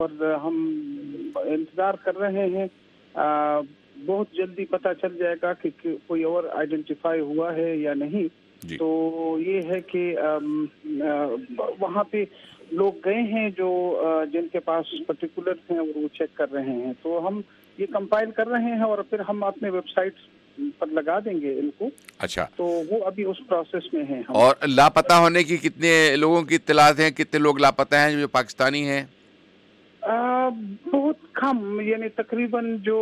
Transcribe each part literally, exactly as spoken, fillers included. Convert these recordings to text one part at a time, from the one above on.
اور ہم انتظار کر رہے ہیں. بہت جلدی پتہ چل جائے گا کہ کوئی اور آئیڈینٹیفائی ہوا ہے یا نہیں. جی. تو یہ ہے کہ وہاں پہ لوگ گئے ہیں جو جن کے پاس پرٹیکولر ہیں اور وہ چیک کر رہے ہیں. تو ہم یہ کمپائل کر رہے ہیں اور پھر ہم اپنے ویب سائٹ پر لگا دیں گے ان کو. اچھا. تو وہ ابھی اس پروسیس میں ہیں. اور لاپتہ ہونے کی کتنے لوگوں کی اطلاعات ہیں؟ کتنے لوگ لاپتہ ہیں جو پاکستانی ہیں؟ بہت کم، یعنی تقریباً جو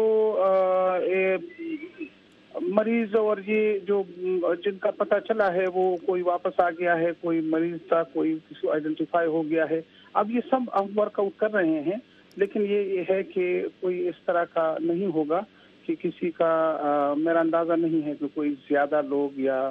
مریض اور یہ جو جن کا پتہ چلا ہے وہ کوئی واپس آ گیا ہے، کوئی مریض تھا، کوئی کسی آئیڈینٹیفائی ہو گیا ہے. اب یہ سب ہم ورک آؤٹ کر رہے ہیں، لیکن یہ ہے کہ کوئی اس طرح کا نہیں ہوگا کہ کسی کا میرا اندازہ نہیں ہے کہ کوئی زیادہ لوگ یا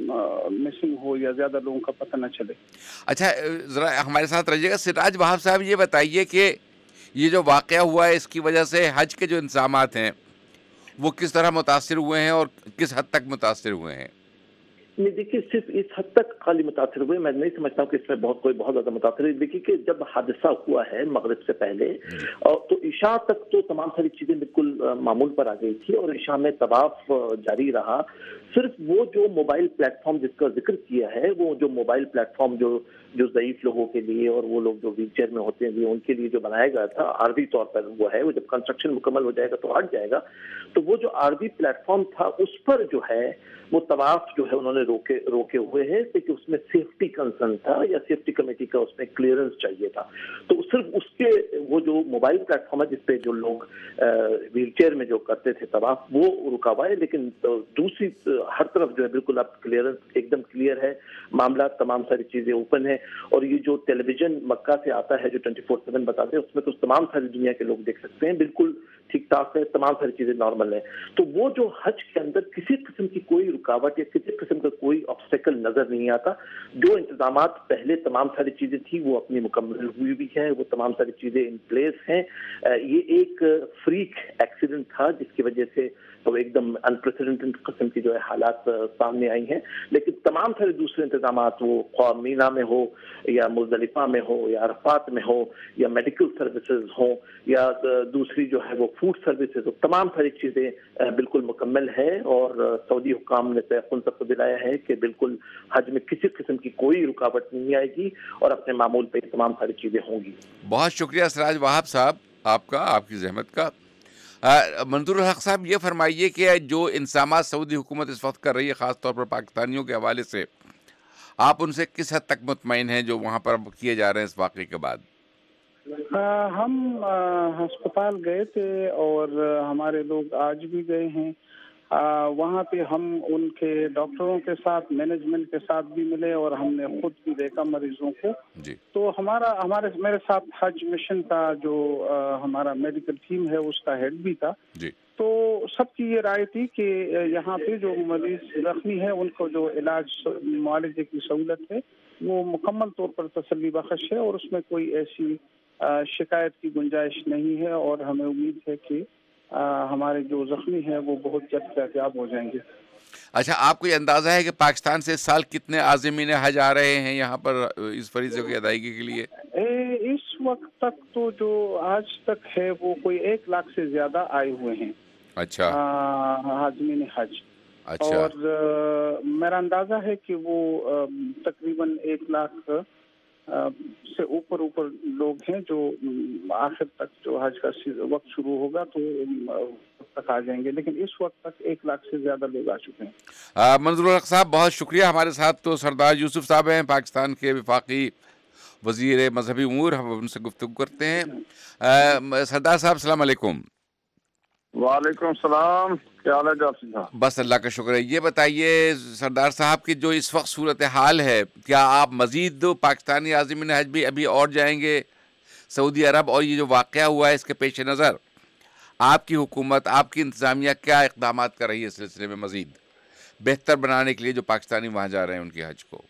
مسنگ ہو یا زیادہ لوگوں کا پتہ نہ چلے. اچھا ذرا ہمارے ساتھ رہیے گا. سراج وہاب صاحب یہ بتائیے کہ یہ جو واقعہ ہوا ہے اس کی وجہ سے حج کے جو انتظامات ہیں وہ کس طرح متاثر ہوئے ہیں اور کس حد تک متاثر ہوئے ہیں؟ نہیں دیکھیے، صرف اس حد تک خالی متاثر ہوئے، میں نہیں سمجھتا ہوں کہ اس میں بہت کوئی بہت زیادہ متاثر ہے. دیکھیے کہ جب حادثہ ہوا ہے مغرب سے پہلے اور تو عشاء تک تو تمام ساری چیزیں بالکل معمول پر آ گئی تھی اور عشاء میں طواف جاری رہا. صرف وہ جو موبائل پلیٹ فارم جس کا ذکر کیا ہے، وہ جو موبائل پلیٹ فارم جو جو ضعیف لوگوں کے لیے اور وہ لوگ جو ویل چیئر میں ہوتے ہیں ان کے لیے جو بنایا گیا تھا عارضی طور پر وہ ہے، وہ جب کنسٹرکشن مکمل ہو جائے گا تو ہٹ جائے گا. تو وہ جو عارضی پلیٹ فارم تھا اس پر جو ہے وہ طواف جو ہے انہوں نے روکے روکے ہوئے ہیں کہ اس میں سیفٹی کنسرن تھا یا سیفٹی کمیٹی کا اس میں کلیئرنس چاہیے تھا. تو صرف اس کے وہ جو موبائل پلیٹ فارم ہے جس پہ جو لوگ ویل چیئر میں جو کرتے تھے طواف وہ رکا ہوا ہے. لیکن دوسری ہر طرف جو ہے بالکل اب کلیئرنس ایک دم کلیئر ہے، معاملات تمام ساری چیزیں اوپن ہیں. اور یہ جو ٹیلی ویژن مکہ سے آتا ہے جو ٹوئنٹی فور سیون بتاتے ہیں اس میں تو تمام ساری دنیا کے لوگ دیکھ سکتے ہیں، بالکل ٹھیک ٹھاک ہے، تمام ساری چیزیں نارمل ہیں. تو وہ جو حج کے اندر کسی قسم کی کوئی رکاوٹ یا کسی قسم کا کوئی آبسٹیکل نظر نہیں آتا. جو انتظامات پہلے تمام ساری چیزیں تھی وہ اپنی مکمل ہوئی بھی ہے، وہ تمام ساری چیزیں ان پلیس ہیں. یہ ایک فریک ایکسیڈنٹ تھا جس کی وجہ سے تو ایک دم انپریسیڈنٹڈ قسم کی جو ہے حالات سامنے آئی ہیں. لیکن تمام سارے دوسرے انتظامات وہ خواہ مینا میں ہو یا مزدلفہ میں ہو یا عرفات میں ہو یا میڈیکل سروسز ہوں یا دوسری جو ہے وہ فوڈ سروسز ہو، تمام ساری چیزیں بالکل مکمل ہے. اور سعودی حکام نے تیقن تک کو دلایا ہے کہ بالکل حج میں کسی قسم کی کوئی رکاوٹ نہیں آئے گی اور اپنے معمول پہ تمام ساری چیزیں ہوں گی. بہت شکریہ سراج وہاب صاحب آپ کا، آپ کی زحمت کا. منظور الحق صاحب یہ فرمائیے کہ جو انتظامات سعودی حکومت اس وقت کر رہی ہے خاص طور پر پاکستانیوں کے حوالے سے، آپ ان سے کس حد تک مطمئن ہیں جو وہاں پر کیے جا رہے ہیں اس واقعے کے بعد؟ ہم ہسپتال گئے تھے اور ہمارے لوگ آج بھی گئے ہیں وہاں پہ. ہم ان کے ڈاکٹروں کے ساتھ، مینجمنٹ کے ساتھ بھی ملے اور ہم نے خود بھی دیکھا مریضوں کو. جی. تو ہمارا ہمارے میرے ساتھ حج مشن کا جو ہمارا میڈیکل ٹیم ہے اس کا ہیڈ بھی تھا. جی. تو سب کی یہ رائے تھی کہ یہاں پہ جو مریض زخمی ہے ان کو جو علاج معالجے کی سہولت ہے وہ مکمل طور پر تسلی بخش ہے اور اس میں کوئی ایسی شکایت کی گنجائش نہیں ہے. اور ہمیں امید ہے کہ ہمارے جو زخمی ہیں وہ بہت جلد صحتیاب ہو جائیں گے. اچھا، آپ کو یہ اندازہ ہے کہ پاکستان سے اس سال کتنے عازمین حج آ رہے ہیں یہاں پر اس فریضے کی ادائیگی کے لیے؟ اس وقت تک تو جو آج تک ہے وہ کوئی ایک لاکھ سے زیادہ آئے ہوئے ہیں. اچھا. عازمین حج. اچھا. اور میرا اندازہ ہے کہ وہ تقریباً ایک لاکھ سے اوپر اوپر لوگ ہیں جو آخر تک جو حج کا وقت شروع ہوگا تو تک آ جائیں گے. لیکن اس وقت تک ایک لاکھ سے زیادہ لوگ آ چکے ہیں. منظور الحق صاحب بہت شکریہ. ہمارے ساتھ تو سردار یوسف صاحب ہیں، پاکستان کے وفاقی وزیر مذہبی امور، ہم ان سے گفتگو کرتے ہیں. سردار صاحب السلام علیکم. وعلیکم السلام، کیا حال ہے جعفر صاحب؟ بس اللہ کا شکر ہے. یہ بتائیے سردار صاحب کی جو اس وقت صورتحال ہے، کیا آپ مزید پاکستانی عازمین حج بھی ابھی اور جائیں گے سعودی عرب؟ اور یہ جو واقعہ ہوا ہے اس کے پیش نظر آپ کی حکومت، آپ کی انتظامیہ کیا اقدامات کر رہی ہے اس سلسلے میں مزید بہتر بنانے کے لیے جو پاکستانی وہاں جا رہے ہیں ان کے حج کو؟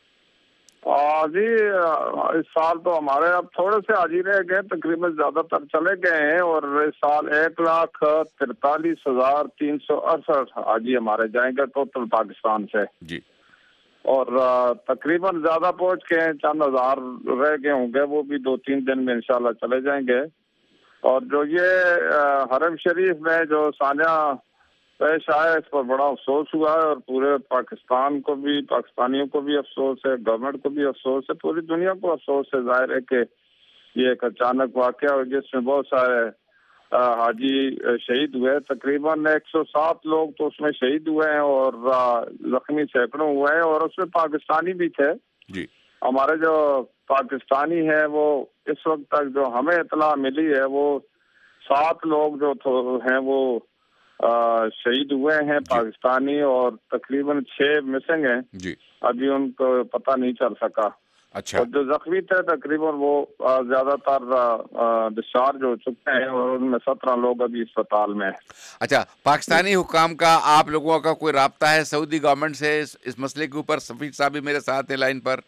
جی اس سال تو ہمارے اب تھوڑے سے حاجی رہ گئے، تقریباً زیادہ تر چلے گئے ہیں. اور اس سال ایک لاکھ تینتالیس ہزار تین سو اڑسٹھ حاجی ہمارے جائیں گے ٹوٹل پاکستان سے. جی. اور تقریباً زیادہ پہنچ کے ہیں, چند ہزار رہ گئے ہوں گے, وہ بھی دو تین دن میں انشاءاللہ چلے جائیں گے. اور جو یہ حرم شریف میں جو سانحہ پیش آیا, اس پر بڑا افسوس ہوا ہے, اور پورے پاکستان کو بھی, پاکستانیوں کو بھی افسوس ہے, گورنمنٹ کو بھی افسوس ہے, پوری دنیا کو افسوس ہے. ظاہر ہے کہ یہ ایک اچانک واقعہ اور جس میں بہت سارے حاجی شہید ہوئے, تقریباً ایک سو سات لوگ تو اس میں شہید ہوئے ہیں, اور زخمی سینکڑوں ہوئے ہیں, اور اس میں پاکستانی بھی تھے. جی ہمارے جو پاکستانی ہیں وہ اس وقت تک جو ہمیں اطلاع ملی ہے وہ سات لوگ جو ہیں وہ شہید ہوئے ہیں پاکستانی, اور تقریباً چھ مسنگ ہیں. جی ابھی ان کو پتہ نہیں چل سکا. اچھا, اور جو زخمی تھے تقریباً وہ زیادہ تر ڈسچارج ہو چکے ہیں, اور ان میں سترہ لوگ ابھی اسپتال میں ہیں. اچھا, پاکستانی حکام کا آپ لوگوں کا کوئی رابطہ ہے سعودی گورنمنٹ سے اس, اس مسئلے کے اوپر؟ سفیر صاحب بھی میرے ساتھ ہیں لائن پر.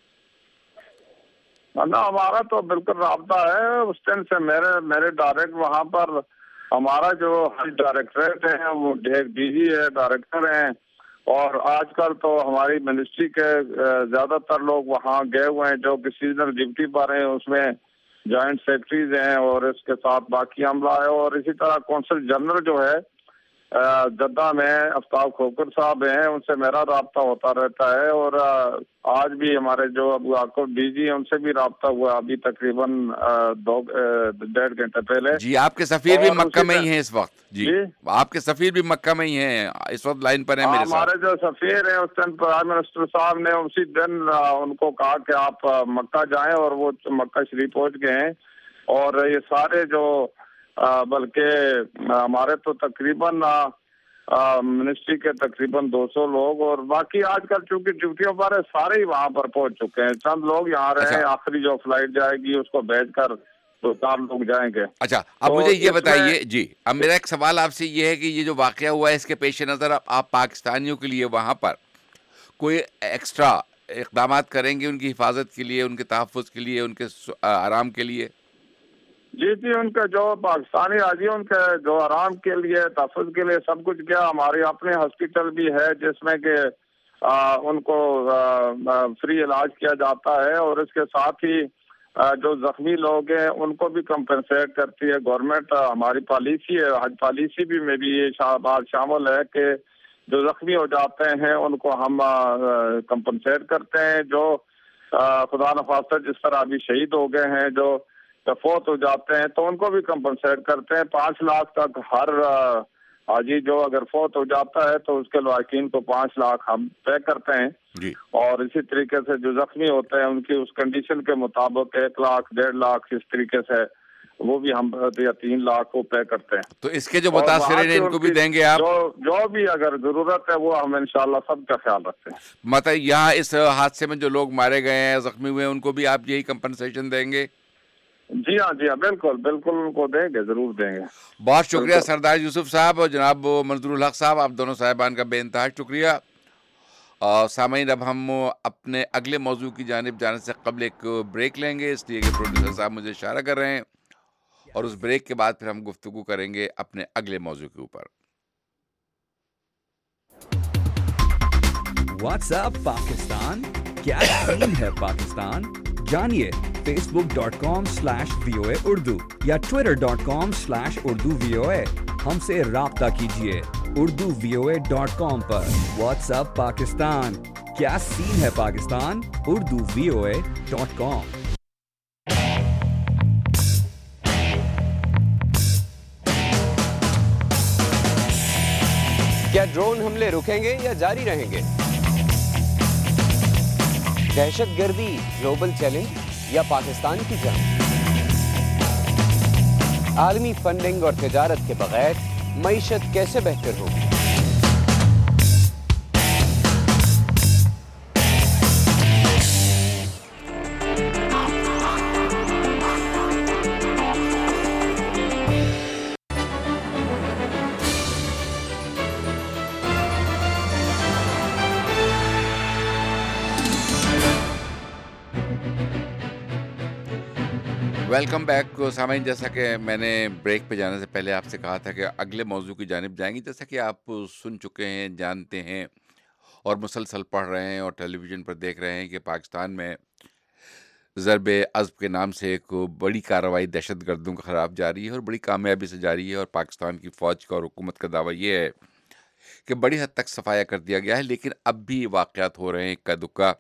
نا ہمارا تو بالکل رابطہ ہے اس دن سے. میرے میرے ڈائریکٹ وہاں پر ہمارا جو ڈائریکٹریٹ ہے وہ ڈی جی ہے, ڈائریکٹر ہیں, اور آج کل تو ہماری منسٹری کے زیادہ تر لوگ وہاں گئے ہوئے ہیں جو کہ سیزنل ڈیوٹی پر ہیں. اس میں جوائنٹ سیکرٹریز ہیں اور اس کے ساتھ باقی عملہ ہے, اور اسی طرح کونسل جنرل جو ہے جدہ میں آفتاب کھوکر صاحب ہیں, ان سے میرا رابطہ ہوتا رہتا ہے. اور آج بھی ہمارے جو ابو عاقب ڈی جی ہیں ان سے بھی رابطہ ہوا ابھی تقریباً دو ڈیڑھ گھنٹے پہلے. جی, آپ کے سفیر بھی مکہ میں ہی ہیں اس وقت؟ جی, آپ کے سفیر بھی مکہ میں ہی ہیں اس وقت لائن پر ہیں میرے ساتھ. ہمارے جو سفیر ہیں اس دن پرائم منسٹر صاحب نے اسی دن ان کو کہا کہ آپ مکہ جائیں, اور وہ مکہ شریف پہنچ گئے ہیں. اور یہ سارے جو بلکہ ہمارے تو تقریباً منسٹری کے تقریباً دو سو لوگ, اور باقی آج کل چونکہ ڈیوٹیوں پر ہے سارے ہی وہاں پر پہنچ چکے ہیں. چند لوگ یہاں رہے ہیں, آخری جو فلائٹ جائے گی اس کو بھیج کر تو چار لوگ جائیں گے. اچھا, اب مجھے یہ بتائیے. جی, اب میرا ایک سوال آپ سے یہ ہے کہ یہ جو واقعہ ہوا ہے اس کے پیش نظر آپ پاکستانیوں کے لیے وہاں پر کوئی ایکسٹرا اقدامات کریں گے ان کی حفاظت کے لیے, ان کے تحفظ کے لیے, ان کے آرام کے لیے؟ جی جی, ان کا جو پاکستانی حاجی ان کے جو آرام کے لیے, تحفظ کے لیے سب کچھ کیا. ہماری اپنے ہاسپٹل بھی ہے جس میں کہ ان کو فری علاج کیا جاتا ہے, اور اس کے ساتھ ہی جو زخمی لوگ ہیں ان کو بھی کمپنسیٹ کرتی ہے گورنمنٹ. ہماری پالیسی ہے, حج پالیسی بھی میں بھی یہ بات شامل ہے کہ جو زخمی ہو جاتے ہیں ان کو ہم کمپنسیٹ کرتے ہیں. جو خدا نخواستہ جس طرح ابھی شہید ہو گئے ہیں, جو فوت ہو جاتے ہیں, تو ان کو بھی کمپنسیٹ کرتے ہیں. پانچ لاکھ تک ہر حاجی جو اگر فوت ہو جاتا ہے تو اس کے لواحقین کو پانچ لاکھ ہم پے کرتے ہیں. جی, اور اسی طریقے سے جو زخمی ہوتے ہیں ان کی اس کنڈیشن کے مطابق ایک لاکھ ڈیڑھ لاکھ اس طریقے سے وہ بھی ہم یا تین لاکھ کو پے کرتے ہیں. تو اس کے جو متاثرین ہیں ان کو بھی دیں گے آپ؟ جو جو بھی اگر ضرورت ہے وہ ہم انشاءاللہ سب کا خیال رکھتے ہیں. مطلب یہاں اس حادثے میں جو لوگ مارے گئے ہیں, زخمی ہوئے ہیں, ان کو بھی آپ یہی کمپنسیشن دیں گے؟ جی ہاں, جی ہاں, بالکل بالکل ان کو دیں گے, ضرور دیں گے. بہت شکریہ سردار یوسف صاحب اور جناب منظور الحق صاحب, آپ دونوں صاحبان کا بے انتہا شکریہ. سامعین, اب ہم اپنے اگلے موضوع کی جانب جانے سے قبل ایک بریک لیں گے, اس لیے کہ پروڈیوسر صاحب مجھے اشارہ کر رہے ہیں, اور اس بریک کے بعد پھر ہم گفتگو کریں گے اپنے اگلے موضوع کے اوپر. واٹس اپ پاکستان, کیا سین ہے پاکستان؟ جانیے Facebook dot com slash V O A Urdu یا Twitter dot com slash Urdu V O A. ہم سے رابطہ کیجیے Urdu V O A dot com پر. واٹس اپ پاکستان, کیا سین ہے Pakistan? Urdu V O A dot com. کیا ڈرون حملے رکیں گے یا جاری رہیں گے؟ دہشت گردی گلوبل چیلنج یا پاکستان کی جنگ؟ عالمی فنڈنگ اور تجارت کے بغیر معیشت کیسے بہتر ہوگی؟ ویلکم بیک سامعین. جیسا کہ میں نے بریک پہ جانے سے پہلے آپ سے کہا تھا کہ اگلے موضوع کی جانب جائیں گے, جیسا کہ آپ سن چکے ہیں, جانتے ہیں, اور مسلسل پڑھ رہے ہیں اور ٹیلی ویژن پر دیکھ رہے ہیں کہ پاکستان میں ضرب عضب کے نام سے ایک بڑی کارروائی دہشت گردوں کے خلاف جاری ہے اور بڑی کامیابی سے جاری ہے، اور پاکستان کی فوج کا اور حکومت کا دعویٰ یہ ہے کہ بڑی حد تک صفایا کر دیا گیا ہے، لیکن اب بھی واقعات ہو رہے ہیں اکا دکا۔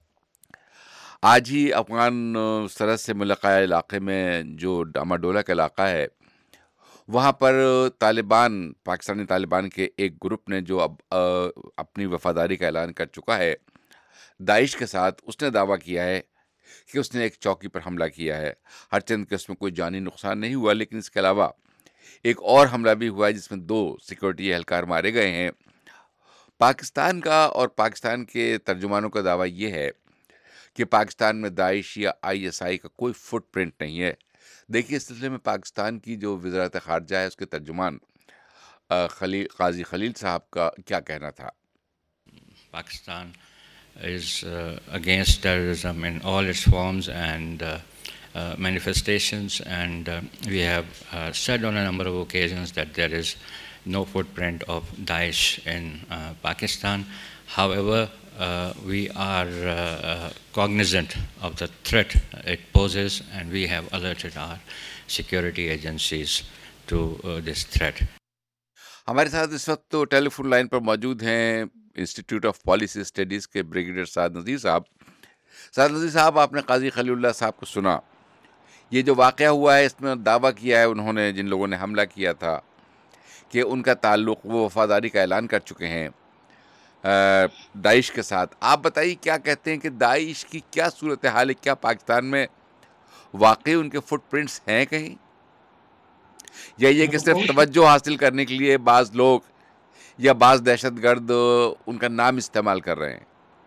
آج ہی افغان سرحد سے ملقہ علاقے میں جو ڈاما ڈولا کا علاقہ ہے، وہاں پر طالبان پاکستانی طالبان کے ایک گروپ نے جو اب اپنی وفاداری کا اعلان کر چکا ہے داعش کے ساتھ، اس نے دعویٰ کیا ہے کہ اس نے ایک چوکی پر حملہ کیا ہے، ہرچند کہ اس میں کوئی جانی نقصان نہیں ہوا، لیکن اس کے علاوہ ایک اور حملہ بھی ہوا ہے جس میں دو سیکورٹی اہلکار مارے گئے ہیں۔ پاکستان کا اور پاکستان کے ترجمانوں کا دعویٰ یہ ہے کہ پاکستان میں داعش یا آئی ایس آئی کا کوئی فٹ پرنٹ نہیں ہے۔ دیکھیے، اس سلسلے میں پاکستان کی جو وزارت خارجہ ہے اس کے ترجمان خلیل قاضی خلیل صاحب کا کیا کہنا تھا؟ Pakistan is uh, against terrorism in all its forms and uh, uh, manifestations, and uh, we have uh, said on a number of occasions that there is no footprint of Daesh in uh, Pakistan. However, uh, we are uh, uh, cognizant of the threat it poses, and we have alerted our security agencies to uh, this threat. ہمارے ساتھ اس وقت تو ٹیلی phone line پر موجود ہیں Institute of Policy Studies کے brigadier Saad Nazir صاحب۔ سعد نذیر صاحب، آپ نے قاضی خلیل اللہ صاحب کو سنا، یہ جو واقعہ ہوا ہے اس میں دعویٰ کیا ہے انہوں نے، جن لوگوں نے حملہ کیا تھا، کہ ان کا تعلق، وہ وفاداری کا اعلان کر چکے ہیں داعش کے ساتھ۔ آپ بتائیے کیا کہتے ہیں کہ داعش کی کیا صورتحال ہے؟ کیا پاکستان میں واقعی ان کے فٹ پرنٹس ہیں کہیں، یا یہ کہ صرف توجہ حاصل کرنے کے لیے بعض لوگ یا بعض دہشت گرد ان کا نام استعمال کر رہے ہیں؟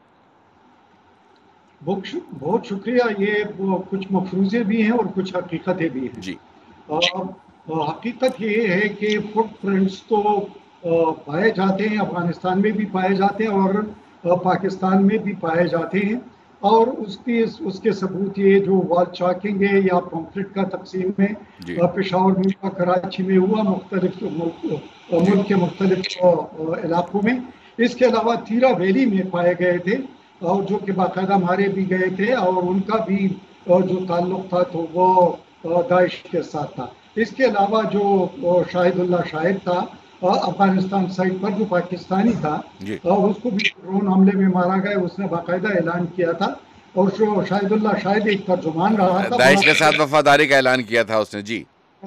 بہت شکریہ۔ یہ کچھ مفروضے بھی ہیں اور کچھ حقیقتیں بھی ہیں جی۔ حقیقت یہ ہے کہ فٹ پرنٹس تو پائے جاتے ہیں، افغانستان میں بھی پائے جاتے ہیں اور پاکستان میں بھی پائے جاتے ہیں، اور اس کی اس کے ثبوت یہ جو وال چاکنگ ہے یا پمفلٹ کا تقسیم ہے پشاور میں یا کراچی میں ہوا، مختلف ملک کے مختلف علاقوں میں، اس کے علاوہ تیرا ویلی میں پائے گئے تھے، اور جو کہ باقاعدہ مارے بھی گئے تھے، اور ان کا بھی جو تعلق تھا تو وہ داعش کے ساتھ تھا۔ اس کے علاوہ جو شاہد اللہ شاہد تھا افغانستان سائٹ پر، جو پاکستانی تھا، اور اس کو بھی ڈرون حملے میں مارا گیا، اس نے باقاعدہ اعلان کیا تھا، اور شاہد اللہ شاہد ایک ترجمان رہا تھا، داعش کے ساتھ وفاداری کا اعلان کیا تھا اس نے۔ جی۔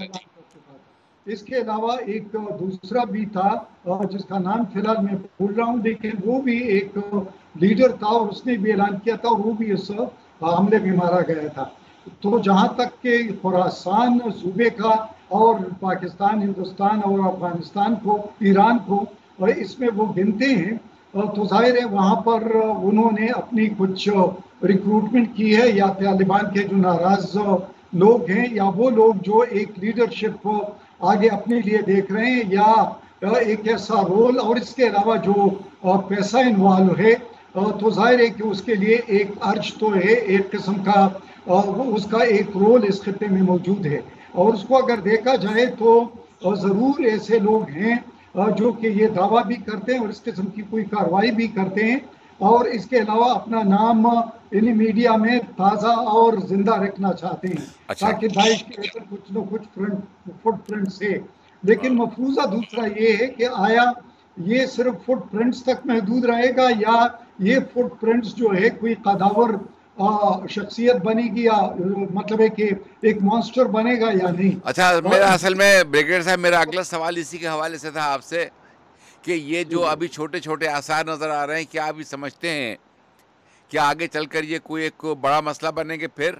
اس کے علاوہ ایک دوسرا بھی تھا جس کا نام فی الحال میں بھول رہا ہوں، لیکن وہ بھی ایک لیڈر تھا اور اس نے بھی اعلان کیا تھا، اور وہ بھی اس حملے میں مارا گیا تھا۔ تو جہاں تک کہ خراسان صوبے کا اور پاکستان، ہندوستان اور افغانستان کو، ایران کو اس میں وہ گنتے ہیں، تو ظاہر ہے وہاں پر انہوں نے اپنی کچھ ریکروٹمنٹ کی ہے، یا طالبان کے جو ناراض لوگ ہیں، یا وہ لوگ جو ایک لیڈرشپ آگے اپنے لیے دیکھ رہے ہیں، یا ایک ایسا رول، اور اس کے علاوہ جو پیسہ انوالو ہے، تو ظاہر ہے کہ اس کے لیے ایک ارج تو ہے، ایک قسم کا اس کا ایک رول اس خطے میں موجود ہے۔ اور اس کو اگر دیکھا جائے تو ضرور ایسے لوگ ہیں جو کہ یہ دعویٰ بھی کرتے ہیں اور اس قسم کی کوئی کارروائی بھی کرتے ہیں، اور اس کے علاوہ اپنا نام انہی میڈیا میں تازہ اور زندہ رکھنا چاہتے ہیں تاکہ داعش کے اندر کچھ نہ کچھ فٹ پرنٹس ہے۔ لیکن مفروضہ دوسرا یہ ہے کہ آیا یہ صرف فٹ پرنٹس تک محدود رہے گا، یا یہ فٹ پرنٹس جو ہے کوئی قداور شخصیت بنے گی، یا مطلب ہے کہ ایک مانسٹر بنے گا یا نہیں۔ اچھا، میرا اصل میں بریگیڈیئر صاحب میرا اگلا سوال اسی کے حوالے سے تھا آپ سے، کہ یہ جو ابھی چھوٹے چھوٹے آثار نظر آ رہے ہیں، کیا ابھی سمجھتے ہیں کہ آگے چل کر یہ کوئی ایک بڑا مسئلہ بنے گے پھر؟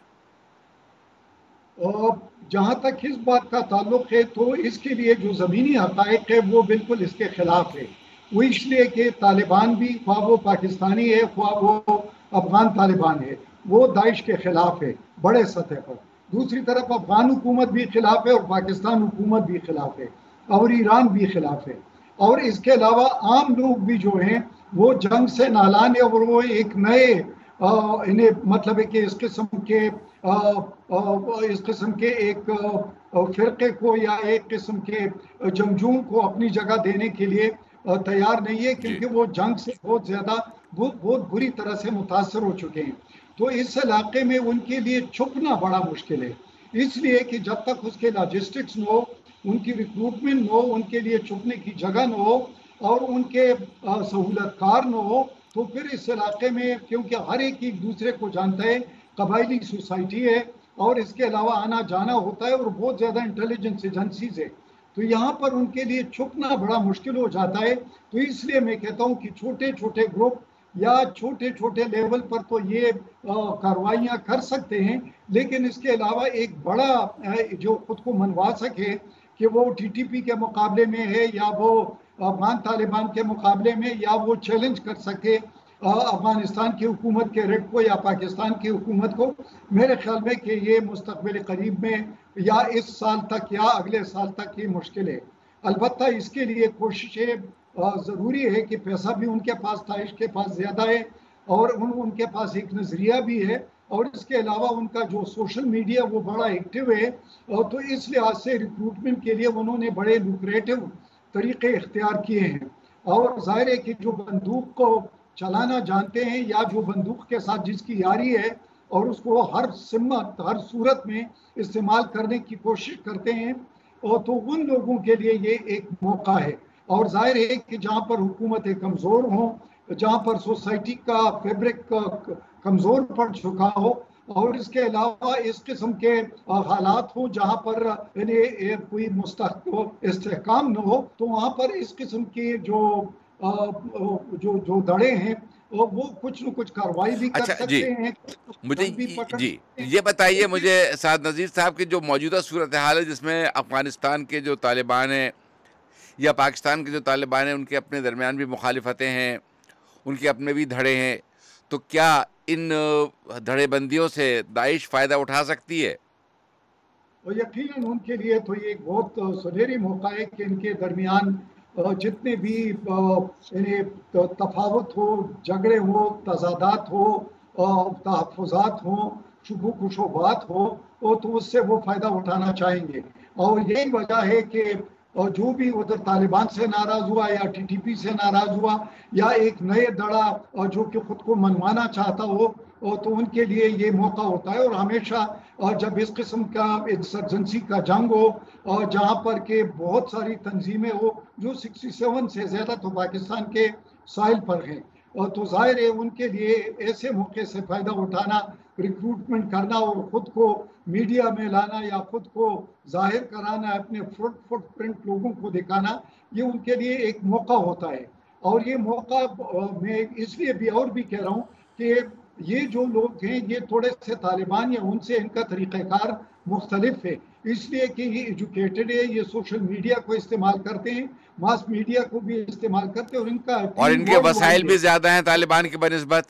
جہاں تک اس بات کا تعلق ہے تو اس کے لیے جو زمینی حقائق ہے وہ بالکل اس کے خلاف ہے۔ وہ اس لیے کہ طالبان بھی، خواہ وہ پاکستانی ہے خواہ وہ افغان طالبان ہے، وہ داعش کے خلاف ہے بڑے سطح پر۔ دوسری طرف افغان حکومت بھی خلاف ہے، اور پاکستان حکومت بھی خلاف ہے، اور ایران بھی خلاف ہے، اور اس کے علاوہ عام لوگ بھی جو ہیں وہ جنگ سے نالان ہے، اور وہ ایک نئے انہیں مطلب ہے کہ اس قسم کے اس قسم کے ایک فرقے کو یا ایک قسم کے جنگجوؤں کو اپنی جگہ دینے کے لیے तैयार नहीं है, क्योंकि वो जंग से बहुत ज़्यादा बहुत बहुत बुरी तरह से मुतासर हो चुके हैं। तो इस इलाके में उनके लिए छुपना बड़ा मुश्किल है, इसलिए कि जब तक उसके लॉजिस्टिक्स न हो, उनकी रिक्रूटमेंट न हो, उनके लिए छुपने की जगह न हो और उनके सहूलतकार न हो, तो फिर इस इलाके में, क्योंकि हर एक एक दूसरे को जानता है, कबायली सोसाइटी है और इसके अलावा आना जाना होता है और बहुत ज़्यादा इंटेलिजेंस एजेंसीज है, तो यहाँ पर उनके लिए छुपना बड़ा मुश्किल हो जाता है। तो इसलिए मैं कहता हूँ कि छोटे छोटे ग्रुप या छोटे छोटे लेवल पर तो ये कार्रवाइयाँ कर सकते हैं, लेकिन इसके अलावा एक बड़ा जो खुद को मनवा सके कि वो टी टी पी के मुकाबले में है या वो अफगान तालिबान के मुकाबले में, या वो चैलेंज कर सके अफगानिस्तान की हुकूमत के रेट को या पाकिस्तान की हुकूमत को, मेरे ख्याल में कि ये मुस्तकबिल करीब में या इस साल तक या अगले साल तक ये मुश्किल है। अलबत्ता इसके लिए कोशिशें ज़रूरी है कि पैसा भी उनके पास था, इसके पास ज़्यादा है और उन उनके पास एक नज़रिया भी है, और इसके अलावा उनका जो सोशल मीडिया वो बड़ा एक्टिव है, और तो इस लिहाज से रिक्रूटमेंट के लिए उन्होंने बड़े लुक्रेटिव तरीके इख्तियार किए हैं। और जाहिर है कि जो बंदूक को चलाना जानते हैं या जो बंदूक के साथ जिसकी यारी है और उसको हर सिमत हर सूरत में इस्तेमाल करने की कोशिश करते हैं, और तो उन लोगों के लिए ये एक मौका है। और जाहिर है कि जहाँ पर हुकूमतें कमज़ोर हों, जहाँ पर सोसाइटी का फैब्रिक कमज़ोर पड़ चुका हो, और इसके अलावा इस किस्म के हालात हो जहाँ पर यानी कोई मुस्तहकम इस्तेहकाम न हो, तो वहाँ पर इस किस्म के जो जो जो दड़े हैं वो कुछ न कुछ कार्रवाई भी कर अच्छा, सकते जी, हैं। मुझे जी ये बताइए मुझे साद नज़ीर साहब की जो मौजूदा सूरत हाल है, जिसमें अफ़गानिस्तान के जो तालिबान हैं या पाकिस्तान के जो तालिबान हैं, उनके अपने दरमियान भी मुखालिफतें हैं, उनके अपने भी धड़े हैं, तो क्या इन धड़ेबंदियों से दाइश फ़ायदा उठा सकती है? और यकीनन उनके लिए तो ये एक बहुत सुनहरी मौका है कि इनके दरमियान जितने भी यानी तफावत हो, झगड़े हो, तजादात हो, तहफ़्फ़ुज़ात हो, शुबू कुशोबात हो, तो उससे वो फ़ायदा उठाना चाहेंगे। और यही वजह है कि जो भी उधर तालिबान से नाराज़ हुआ या टी टी पी से नाराज़ हुआ या एक नए दड़ा जो कि ख़ुद को मनवाना चाहता हो, तो उनके लिए ये मौका होता है। और हमेशा जब इस किस्म का इंसर्जेंसी का जंग हो और जहाँ पर के बहुत सारी तंजीमें हो जो सड़सठ से ज़्यादा तो पाकिस्तान के साहिल पर हैं, और तो ज़ाहिर है उनके लिए ऐसे मौके से फ़ायदा उठाना, रिक्रूटमेंट करना और ख़ुद को मीडिया में लाना या ख़ुद को जाहिर कराना, अपने फुट फुट प्रिंट लोगों को दिखाना, ये उनके लिए एक मौका होता है। और ये मौका मैं इसलिए भी और भी कह रहा हूँ कि ये जो लोग हैं ये थोड़े से तालिबान या उनसे इनका तरीक़ाकार मुख्तलिफ है, इसलिए कि ये एजुकेटेड है, ये सोशल मीडिया को इस्तेमाल करते हैं, मास मीडिया को भी इस्तेमाल करते हैं, और इनका और इनके वसाइल भी ज़्यादा हैं तालिबान की बनिस्बत,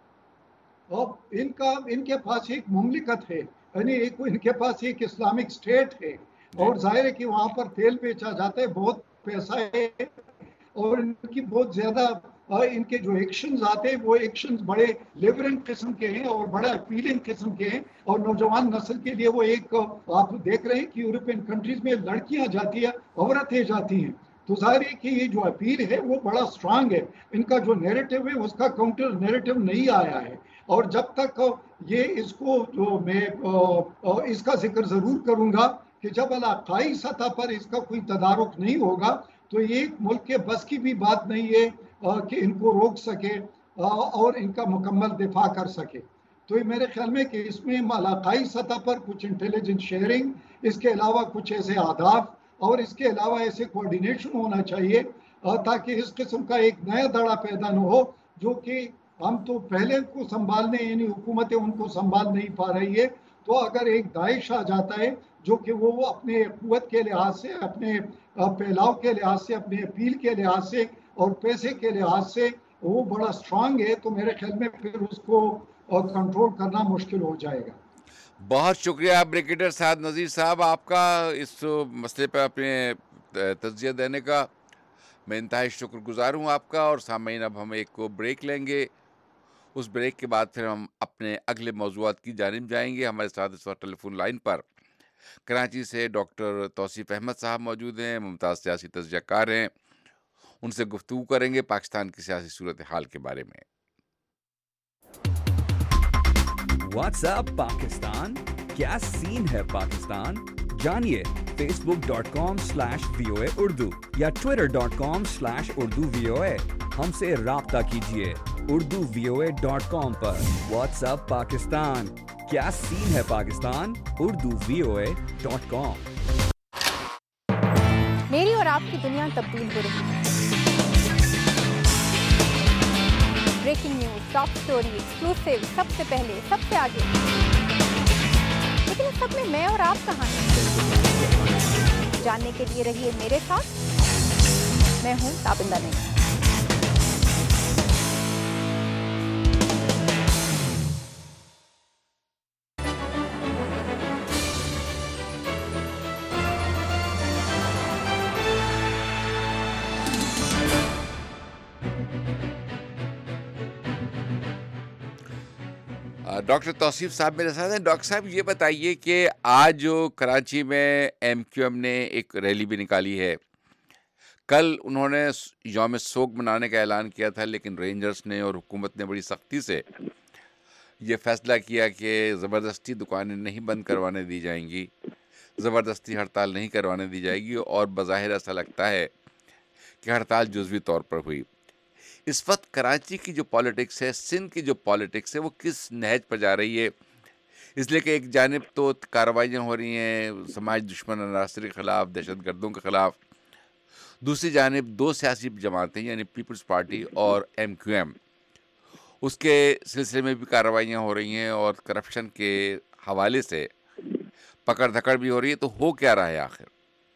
और इनका इनके पास एक मुमलिकत है, यानी एक इनके पास एक इस्लामिक स्टेट है, और जाहिर है कि वहाँ पर तेल बेचा जाता है, बहुत पैसा है, और इनकी बहुत ज़्यादा इनके जो एक्शंस आते हैं वो एक्शंस बड़े लिबरल किस्म के हैं और बड़ा अपीलिंग किस्म के हैं, और नौजवान नस्ल के लिए वो एक, आप देख रहे हैं कि यूरोपियन कंट्रीज में लड़कियां जाती हैं, औरतें जाती हैं, तो जाहिर है कि ये जो अपील है वो बड़ा स्ट्रांग है। इनका जो नैरेटिव है उसका काउंटर नैरेटिव नहीं आया है, और जब तक ये इसको जो मैं इसका जिक्र ज़रूर करूँगा कि जब इलाकाई सतह पर इसका कोई तदारुक नहीं होगा तो ये एक मुल्क के बस की भी बात नहीं है कि इनको रोक सके और इनका मुकम्मल दिफा कर सके। तो ये मेरे ख्याल में कि इसमें इलाकाई सतह पर कुछ इंटेलिजेंस शेयरिंग, इसके अलावा कुछ ऐसे आदाब और इसके अलावा ऐसे कोऑर्डिनेशन होना चाहिए ताकि इस किस्म का एक नया दड़ा पैदा न हो, जो कि हम तो पहले को संभालने यानी हुकूमतें उनको संभाल नहीं पा रही है, तो अगर एक दाइश आ जाता है जो कि वो अपने कुव्वत के लिहाज से, अपने फैलाव के लिहाज से, अपने अपील के लिहाज से और पैसे के लिहाज से वो बड़ा स्ट्रांग है, तो मेरे ख्याल में फिर उसको कंट्रोल करना मुश्किल हो जाएगा। बहुत शुक्रिया ब्रिगेडियर साद नज़ीर साहब आपका इस मसले पर अपने तज़किया देने का। मैं इंतहाई शुक्रगुजार हूँ आपका। और सामईन अब हम एक को ब्रेक लेंगे, उस ब्रेक के बाद फिर हम अपने अगले मौज़ूआत की जानिब जाएंगे। हमारे साथ इस वक्त टेलीफोन लाइन पर कराची से डॉक्टर तौसीफ अहमद साहब मौजूद हैं, मुमताज़ सियासी तज़कियाकार हैं। ان سے گفتگو کریں گے پاکستان کی سیاسی صورتحال کے بارے میں۔ واٹس ایپ پاکستان، کیا سین ہے پاکستان؟ جانیے Facebook dot com slash V O A Urdu یا Twitter dot com slash Urdu V O A, ہم سے رابطہ کیجیے Urdu V O A dot com پر۔ واٹس ایپ پاکستان، کیا سین ہے Pakistan? Urdu V O A dot com. میری اور آپ کی دنیا تبدیل ہو رہی ہے۔ Breaking news, top story, exclusive, سب سے پہلے، سب سے آگے۔ لیکن اس سب میں میں اور آپ کہاں ہیں؟ جاننے کے لیے رہیے میرے ساتھ، میں ہوں تابندہ نہیں۔ ڈاکٹر توصیف صاحب میرے ساتھ ہیں۔ ڈاکٹر صاحب یہ بتائیے کہ آج جو کراچی میں ایم کیو ایم نے ایک ریلی بھی نکالی ہے، کل انہوں نے یوم سوگ منانے کا اعلان کیا تھا، لیکن رینجرز نے اور حکومت نے بڑی سختی سے یہ فیصلہ کیا کہ زبردستی دکانیں نہیں بند کروانے دی جائیں گی، زبردستی ہڑتال نہیں کروانے دی جائے گی، اور بظاہر ایسا لگتا ہے کہ ہڑتال جزوی طور پر ہوئی۔ اس وقت کراچی کی جو پالیٹکس ہے، سندھ کی جو پالیٹکس ہے، وہ کس نہج پر جا رہی ہے؟ اس لیے کہ ایک جانب تو کارروائیاں ہو رہی ہیں سماج دشمن عناصر کے خلاف، دہشت گردوں کے خلاف، دوسری جانب دو سیاسی جماعتیں یعنی پیپلز پارٹی اور ایم کیو ایم، اس کے سلسلے میں بھی کارروائیاں ہو رہی ہیں اور کرپشن کے حوالے سے پکڑ دھکڑ بھی ہو رہی ہے۔ تو ہو کیا رہا ہے آخر؟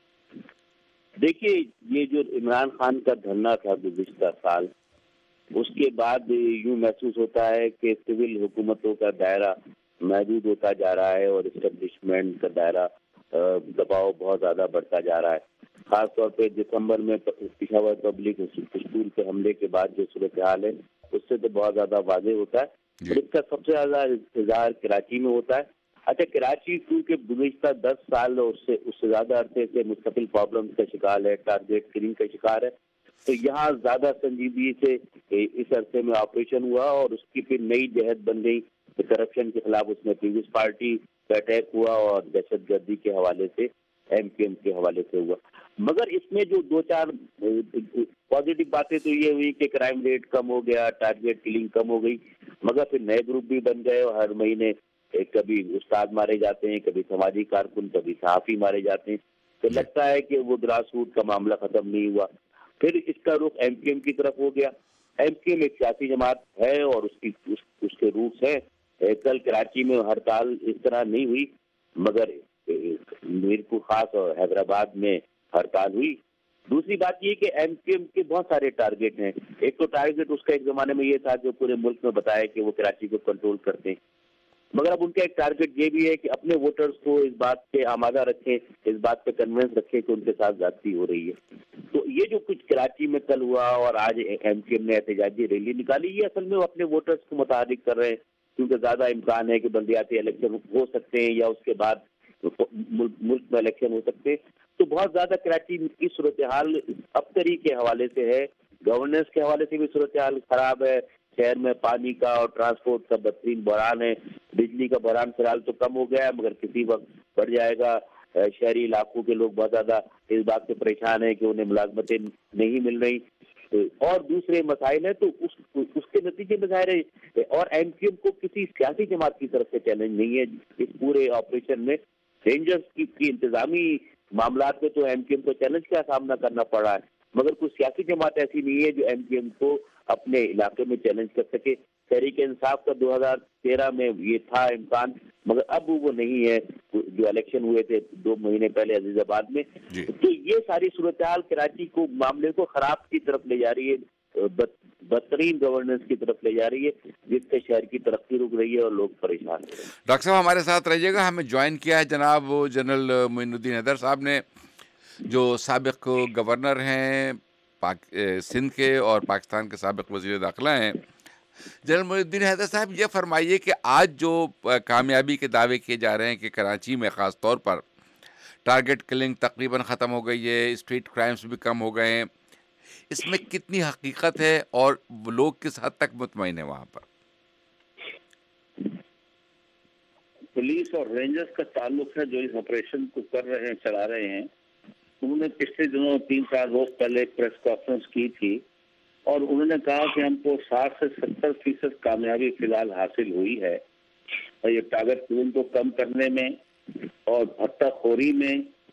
دیکھیے، یہ جو عمران خان کا دھرنا تھا گزشتہ سال، اس کے بعد یوں محسوس ہوتا ہے کہ سول حکومتوں کا دائرہ محدود ہوتا جا رہا ہے اور اسٹیبلشمنٹ کا دائرہ دباؤ بہت زیادہ بڑھتا جا رہا ہے۔ خاص طور پہ دسمبر میں پشاور پبلک اسکول کے حملے کے بعد جو صورتحال ہے، اس سے تو بہت زیادہ واضح ہوتا ہے۔ اس کا سب سے زیادہ انتظار کراچی میں ہوتا ہے۔ اچھا، کراچی کیونکہ گزشتہ دس سال اور اس سے اس سے زیادہ عرصے سے مستقل پرابلم کا شکار ہے، ٹارگیٹ کلنگ کا شکار ہے، تو یہاں زیادہ سنجیدگی سے اس عرصے میں آپریشن ہوا اور اس کی پھر نئی جہت بن گئی۔ کرپشن کے خلاف اس میں پیپلز پارٹی کا اٹیک ہوا اور دہشت گردی کے حوالے سے ایم کیو ایم کے حوالے سے ہوا۔ مگر اس میں جو دو چار پازیٹیو باتیں تو یہ ہوئی کہ کرائم ریٹ کم ہو گیا، ٹارگیٹ کلنگ کم ہو گئی، مگر پھر نئے گروپ بھی بن گئے اور ہر مہینے کبھی استاد مارے جاتے ہیں، کبھی سماجی کارکن، کبھی صحافی مارے جاتے ہیں۔ تو لگتا ہے کہ وہ گراس روٹ کا معاملہ ختم نہیں ہوا۔ پھر اس کا رخ ایم کیو ایم کی طرف ہو گیا۔ ایم کیو ایم ایک سیاسی جماعت ہے اور اس کی اس, اس کے روٹس ہیں۔ کل کراچی میں ہڑتال اس طرح نہیں ہوئی، مگر میرپور خاص اور حیدرآباد میں ہڑتال ہوئی۔ دوسری بات یہ کہ ایم کیو ایم کے بہت سارے ٹارگیٹ ہیں۔ ایک تو ٹارگیٹ اس کا ایک زمانے میں یہ تھا جو پورے ملک میں بتایا کہ وہ کراچی کو کنٹرول کرتے ہیں، مگر اب ان کا ایک ٹارگیٹ یہ بھی ہے کہ اپنے ووٹرز کو اس بات پہ آمادہ رکھیں، اس بات پہ کنونس رکھیں کہ ان کے ساتھ زیادتی ہو رہی ہے۔ تو یہ جو کچھ کراچی میں کل ہوا اور آج ایم کیو ایم نے احتجاجی ریلی نکالی، یہ اصل میں وہ اپنے ووٹرز کو متحرک کر رہے ہیں، کیونکہ زیادہ امکان ہے کہ بلدیاتی الیکشن ہو سکتے ہیں یا اس کے بعد ملک میں الیکشن ہو سکتے ہیں۔ تو بہت زیادہ کراچی کی صورتحال ابتری کے حوالے سے ہے، گورننس کے حوالے سے بھی صورتحال خراب ہے، شہر میں پانی کا اور ٹرانسپورٹ کا بدترین بحران ہے، بجلی کا بحران فی الحال تو کم ہو گیا ہے مگر کسی وقت بڑھ جائے گا۔ شہری علاقوں کے لوگ بہت زیادہ اس بات سے پریشان ہیں کہ انہیں ملازمتیں نہیں مل رہی اور دوسرے مسائل ہیں۔ تو اس اس کے نتیجے میں ظاہر ہے اور ایم کیو ایم کو کسی سیاسی جماعت کی طرف سے چیلنج نہیں ہے اس پورے آپریشن میں۔ رینجرز کی, کی انتظامی معاملات میں تو ایم کیو ایم کو چیلنج کا سامنا کرنا پڑ رہا ہے، مگر کوئی سیاسی جماعت ایسی نہیں ہے جو ایم کیو ایم کو اپنے علاقے میں چیلنج کر سکے۔ تحریک انصاف کا دو ہزار تیرہ میں یہ تھا امکان، مگر اب وہ نہیں ہے جو الیکشن ہوئے تھے دو مہینے پہلے عزیز آباد میں۔ تو یہ ساری صورتحال کراچی کو معاملے کو خراب کی طرف لے جا رہی ہے، بدترین گورننس کی طرف لے جا رہی ہے، جس سے شہر کی ترقی رک رہی ہے اور لوگ پریشان ہو رہے ہیں۔ ڈاکٹر صاحب ہمارے ساتھ رہیے گا، ہمیں جوائن کیا ہے جناب جنرل معین الدین حیدر صاحب نے، جو سابق گورنر ہیں پاک سندھ کے اور پاکستان کے سابق وزیر داخلہ ہیں۔ جنرل معین الدین حیدر صاحب یہ فرمائیے کہ آج جو کامیابی کے دعوے کیے جا رہے ہیں کہ کراچی میں خاص طور پر ٹارگٹ کلنگ تقریباً ختم ہو گئی ہے، اسٹریٹ کرائمز بھی کم ہو گئے ہیں، اس میں کتنی حقیقت ہے اور لوگ کس حد تک مطمئن ہیں وہاں پر؟ پولیس اور رینجرز کا تعلق ہے جو اس آپریشن کو کر رہے ہیں، چلا رہے ہیں. انہوں نے پچھلے دنوں تین چار روز پہلے ایک پریس کانفرنس کی تھی اور انہوں نے کہا کہ ہم کو ساٹھ سے ستر فیصد کامیابی فی الحال حاصل ہوئی ہے اور یہ ٹارگٹ کلنگ کو کم کرنے میں اور بھتہ خوری میں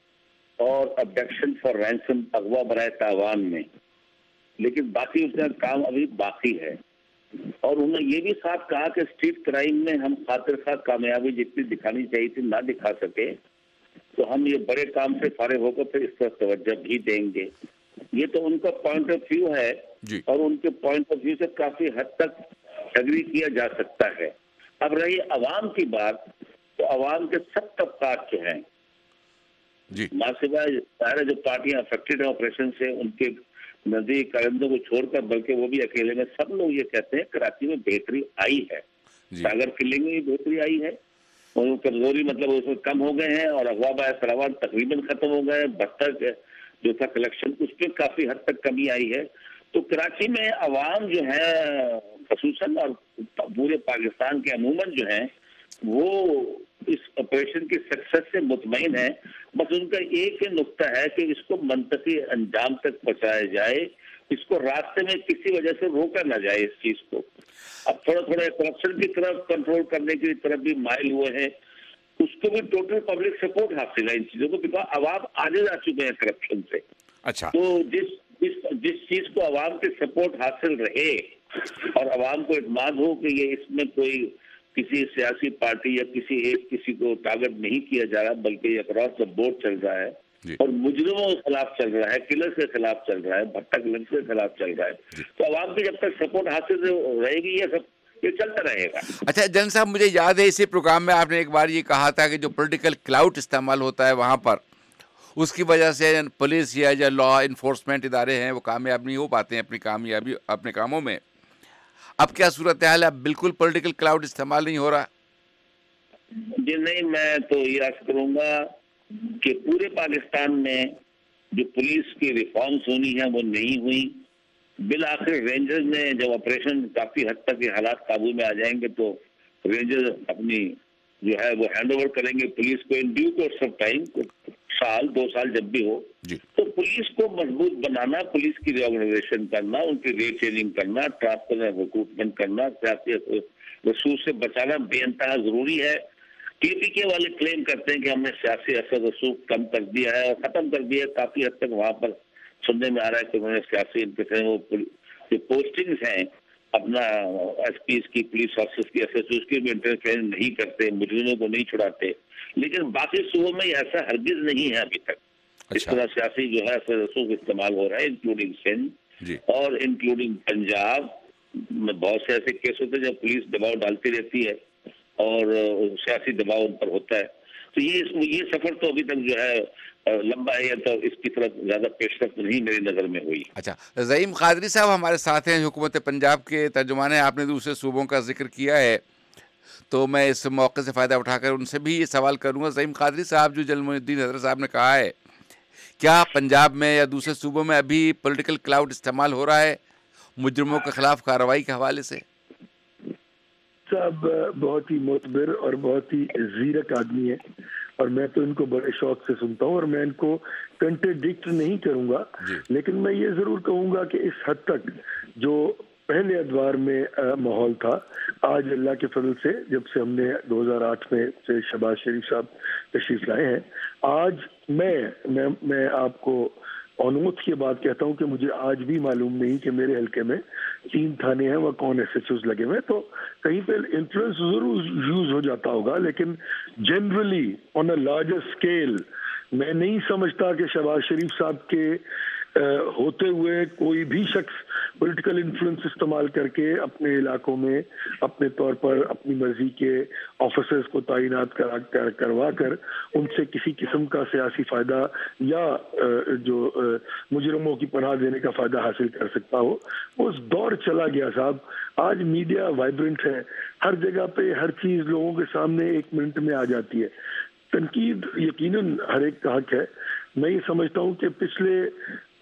اور ابڈکشن فار رینسم اغوا برائے تاوان میں، لیکن باقی اس کا کام ابھی باقی ہے. اور انہوں نے یہ بھی ساتھ کہا کہ اسٹریٹ کرائم میں ہم خاطر خواہ کامیابی جتنی دکھانی چاہیے تھی نہ دکھا سکے تو ہم یہ بڑے کام سے فارغ ہو کر پھر اس پر توجہ بھی دیں گے. یہ تو ان کا پوائنٹ آف ویو ہے جی. اور ان کے پوائنٹ آف ویو سے کافی حد تک ایگری کیا جا سکتا ہے. اب رہی عوام کی بات تو عوام کے سب طبقات جو ہیں جی ماں سوائے سارے جو پارٹیاں افیکٹڈ ہیں آپریشن سے ان کے نزدیک کارندوں کو چھوڑ کر بلکہ وہ بھی اکیلے میں سب لوگ یہ کہتے ہیں کراچی میں بہتری آئی ہے. ٹائیگر کلنگ میں بھی بہتری آئی ہے اور کمزوری مطلب اس میں کم ہو گئے ہیں اور اغوا باعث سراوان تقریباً ختم ہو گئے. بہتر جو تھا کلیکشن اس پہ کافی حد تک کمی آئی ہے. تو کراچی میں عوام جو ہے خصوصاً اور پورے پاکستان کے عموماً جو ہیں وہ اس آپریشن کی سکسیس سے مطمئن ہیں. بس ان کا ایک ہی نقطہ ہے کہ اس کو منطقی انجام تک پہنچایا جائے، اس کو راستے میں کسی وجہ سے روکا نہ جائے اس چیز کو. اب تھوڑا تھوڑا کرپشن کی طرف کنٹرول کرنے کی طرف بھی مائل ہوئے ہیں، اس کو بھی ٹوٹل پبلک سپورٹ حاصل ہے ان چیزوں کو، بیکاز عوام آگے جا چکے ہیں کرپشن سے. اچھا تو جس جس جس چیز کو عوام کی سپورٹ حاصل رہے اور عوام کو اعتماد ہو کہ یہ اس میں کوئی کسی سیاسی پارٹی یا کسی ایک کسی کو ٹارگٹ نہیں کیا جا رہا بلکہ یہ اکراس دا بورڈ چل رہا ہے جی. اور مجرموں کے خلاف چل رہا ہے، کلرز کے خلاف چل رہا ہے، بھٹا کلرز کے خلاف چل رہا ہے، تو عوام کی جب تک سپورٹ حاصل رہے گی یہ سب یہ چلتا رہے گا. اچھا جن صاحب، مجھے یاد ہے اسی پروگرام میں آپ نے ایک بار یہ کہا تھا کہ جو پولیٹیکل کلاؤٹ استعمال ہوتا ہے وہاں پر اس کی وجہ سے پولیس یا جو لا انفورسمنٹ ادارے ہیں وہ کامیاب نہیں ہو پاتے ہیں اپنی کامیابی اپنے کاموں میں. اب کیا صورتحال ہے؟ اب بالکل پولیٹیکل کلاؤڈ استعمال نہیں ہو رہا؟ جی نہیں، میں تو یہ عرض کروں گا کہ پورے پاکستان میں جو پولیس کی ریفارمز ہونی ہیں وہ نہیں ہوئی. بالآخر رینجرز نے جب آپریشن کافی حد تک یہ حالات قابو میں آ جائیں گے تو رینجرز اپنی جو ہے وہ ہینڈ اوور کریں گے پولیس کو in due course of time, سال دو سال جب بھی ہو. تو پولیس کو مضبوط بنانا، پولیس کی ری آرگنائزیشن کرنا، ان کی ریٹ چینجنگ کرنا، ٹرانسفر ریکروٹمنٹ کرنا، سیاسی رسوخ سے بچانا بے انتہا ضروری ہے. ٹی پی کے والے کلیم کرتے ہیں کہ ہم نے سیاسی اثر رسوخ کم کر دیا ہے اور ختم کر دیا ہے. کافی حد تک وہاں پر سننے میں آ رہا ہے کہ انہوں نے سیاسی ان وہ جو پوسٹنگز ہیں اپنا ایس پیز کی، پولیس آفیسرز کی، ایس ایس اوز کی بھی انٹرفیئر نہیں کرتے، مجرموں کو نہیں چھڑاتے. لیکن باقی صوبوں میں ایسا ہرگز نہیں ہے ابھی تک. اس طرح سیاسی جو ہے اثر رسوخ استعمال ہو رہا ہے انکلوڈنگ سندھ اور انکلوڈنگ پنجاب میں بہت سے ایسے کیس ہوتے ہیں جب پولیس دباؤ ڈالتی رہتی ہے اور سیاسی دباؤ ان پر ہوتا ہے. تو یہ یہ سفر تو ابھی تک جو ہے لمبا ہے، تو اس کی طرف زیادہ پیش رفت نہیں میری نظر میں ہوئی. اچھا، زعیم قادری صاحب ہمارے ساتھ ہیں، حکومت پنجاب کے ترجمان ہیں. آپ نے دوسرے صوبوں کا ذکر کیا ہے تو میں اس موقع سے فائدہ اٹھا کر ان سے بھی یہ سوال کروں گا. زعیم قادری صاحب، جو جلال الدین حضرت صاحب نے کہا ہے، کیا پنجاب میں یا دوسرے صوبوں میں ابھی پولیٹیکل کلاؤڈ استعمال ہو رہا ہے مجرموں کے خلاف کارروائی کے حوالے سے؟ صاحب بہت ہی معتبر اور بہت ہی زیرک آدمی ہے اور میں تو ان کو بڑے شوق سے سنتا ہوں اور میں ان کو کنٹرڈکٹ نہیں کروں گا، لیکن میں یہ ضرور کہوں گا کہ اس حد تک جو پہلے ادوار میں ماحول تھا، آج اللہ کے فضل سے جب سے ہم نے دو ہزار آٹھ میں سے شہباز شریف صاحب تشریف لائے ہیں، آج میں میں میں آپ کو اونوت کی بات کہتا ہوں کہ مجھے آج بھی معلوم نہیں کہ میرے حلقے میں تین تھانے ہیں وہ کون ایس ایچ اوز لگے ہوئے. تو کہیں پہ انفلوئنس ضرور یوز ہو جاتا ہوگا، لیکن generally on a larger scale میں نہیں سمجھتا کہ شہباز شریف صاحب کے ہوتے ہوئے کوئی بھی شخص پولیٹیکل انفلوئنس استعمال کر کے اپنے علاقوں میں اپنے طور پر اپنی مرضی کے آفیسرز کو تعینات کرا کروا کر ان سے کسی قسم کا سیاسی فائدہ یا جو مجرموں کی پناہ دینے کا فائدہ حاصل کر سکتا ہو. اس دور چلا گیا صاحب. آج میڈیا وائبرنٹ ہے، ہر جگہ پہ ہر چیز لوگوں کے سامنے ایک منٹ میں آ جاتی ہے. تنقید یقیناً ہر ایک کا حق ہے. میں یہ سمجھتا ہوں کہ پچھلے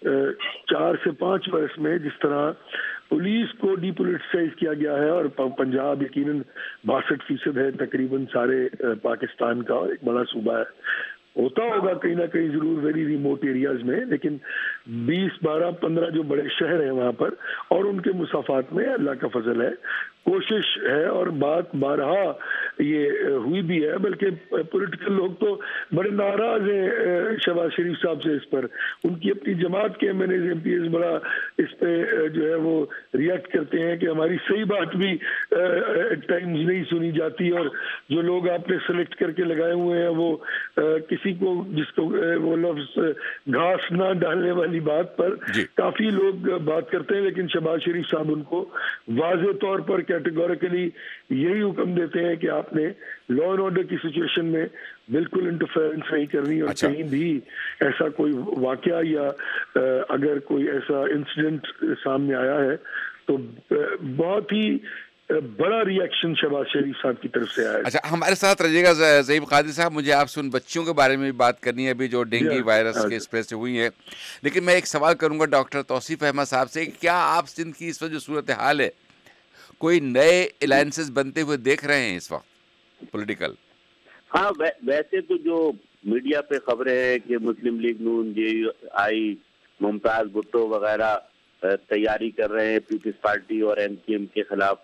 چار سے پانچ برس میں جس طرح پولیس کو ڈی پولیٹیسائز کیا گیا ہے، اور پنجاب یقیناً باسٹھ فیصد ہے تقریباً سارے پاکستان کا، ایک بڑا صوبہ ہے، ہوتا ہوگا کہیں نہ کہیں ضرور ویری ریموٹ ایریاز میں، لیکن بیس بارہ پندرہ جو بڑے شہر ہیں وہاں پر اور ان کے مسافات میں اللہ کا فضل ہے، کوشش ہے، اور بات بارہا یہ ہوئی بھی ہے، بلکہ پولیٹیکل لوگ تو بڑے ناراض ہیں شہباز شریف صاحب سے اس پر، ان کی اپنی جماعت کے M N As M P As بڑا اس پہ جو ہے وہ ریئیکٹ کرتے ہیں کہ ہماری صحیح بات بھی ایٹ ٹائمز نہیں سنی جاتی، اور جو لوگ آپ نے سلیکٹ کر کے لگائے ہوئے ہیں وہ کسی کو جس کو وہ لفظ گھاس نہ ڈالنے والی بات پر کافی لوگ بات کرتے ہیں، لیکن شہباز شریف صاحب ان کو واضح طور پر کیٹیگوریکلی یہی حکم دیتے ہیں کہ آپ نے لا اینڈ آرڈر کی سچویشن میں بالکل انٹرفیئرنس نہیں کرنی، اور کہیں بھی ایسا کوئی واقعہ یا اگر کوئی ایسا انسیڈنٹ سامنے آیا ہے تو بہت ہی بڑا ریئیکشن شہباز شریف صاحب کی طرف سے آیا ہے۔ اچھا، ہمارے ساتھ رہیے گا ظہیم قادری صاحب، مجھے آپ سے ان بچیوں کے بارے میں بھی بات کرنی ہے ابھی جو ڈینگی وائرس کے اسپریڈ سے ہوئی ہیں، لیکن میں ایک سوال کروں گا ڈاکٹر توصیف احمد صاحب سے، کیا آپ سندھ کی اس وقت جو صورتحال ہے کوئی نئے الائنسز بنتے ہوئے دیکھ رہے ہیں اس وقت پولیٹیکل؟ ہاں، ویسے تو جو میڈیا پہ خبریں ہیں کہ مسلم لیگ نون، J U I, Mumtaz Bhutto وغیرہ تیاری کر رہے ہیں پیپلز پارٹی اور ایم کیو ایم کے خلاف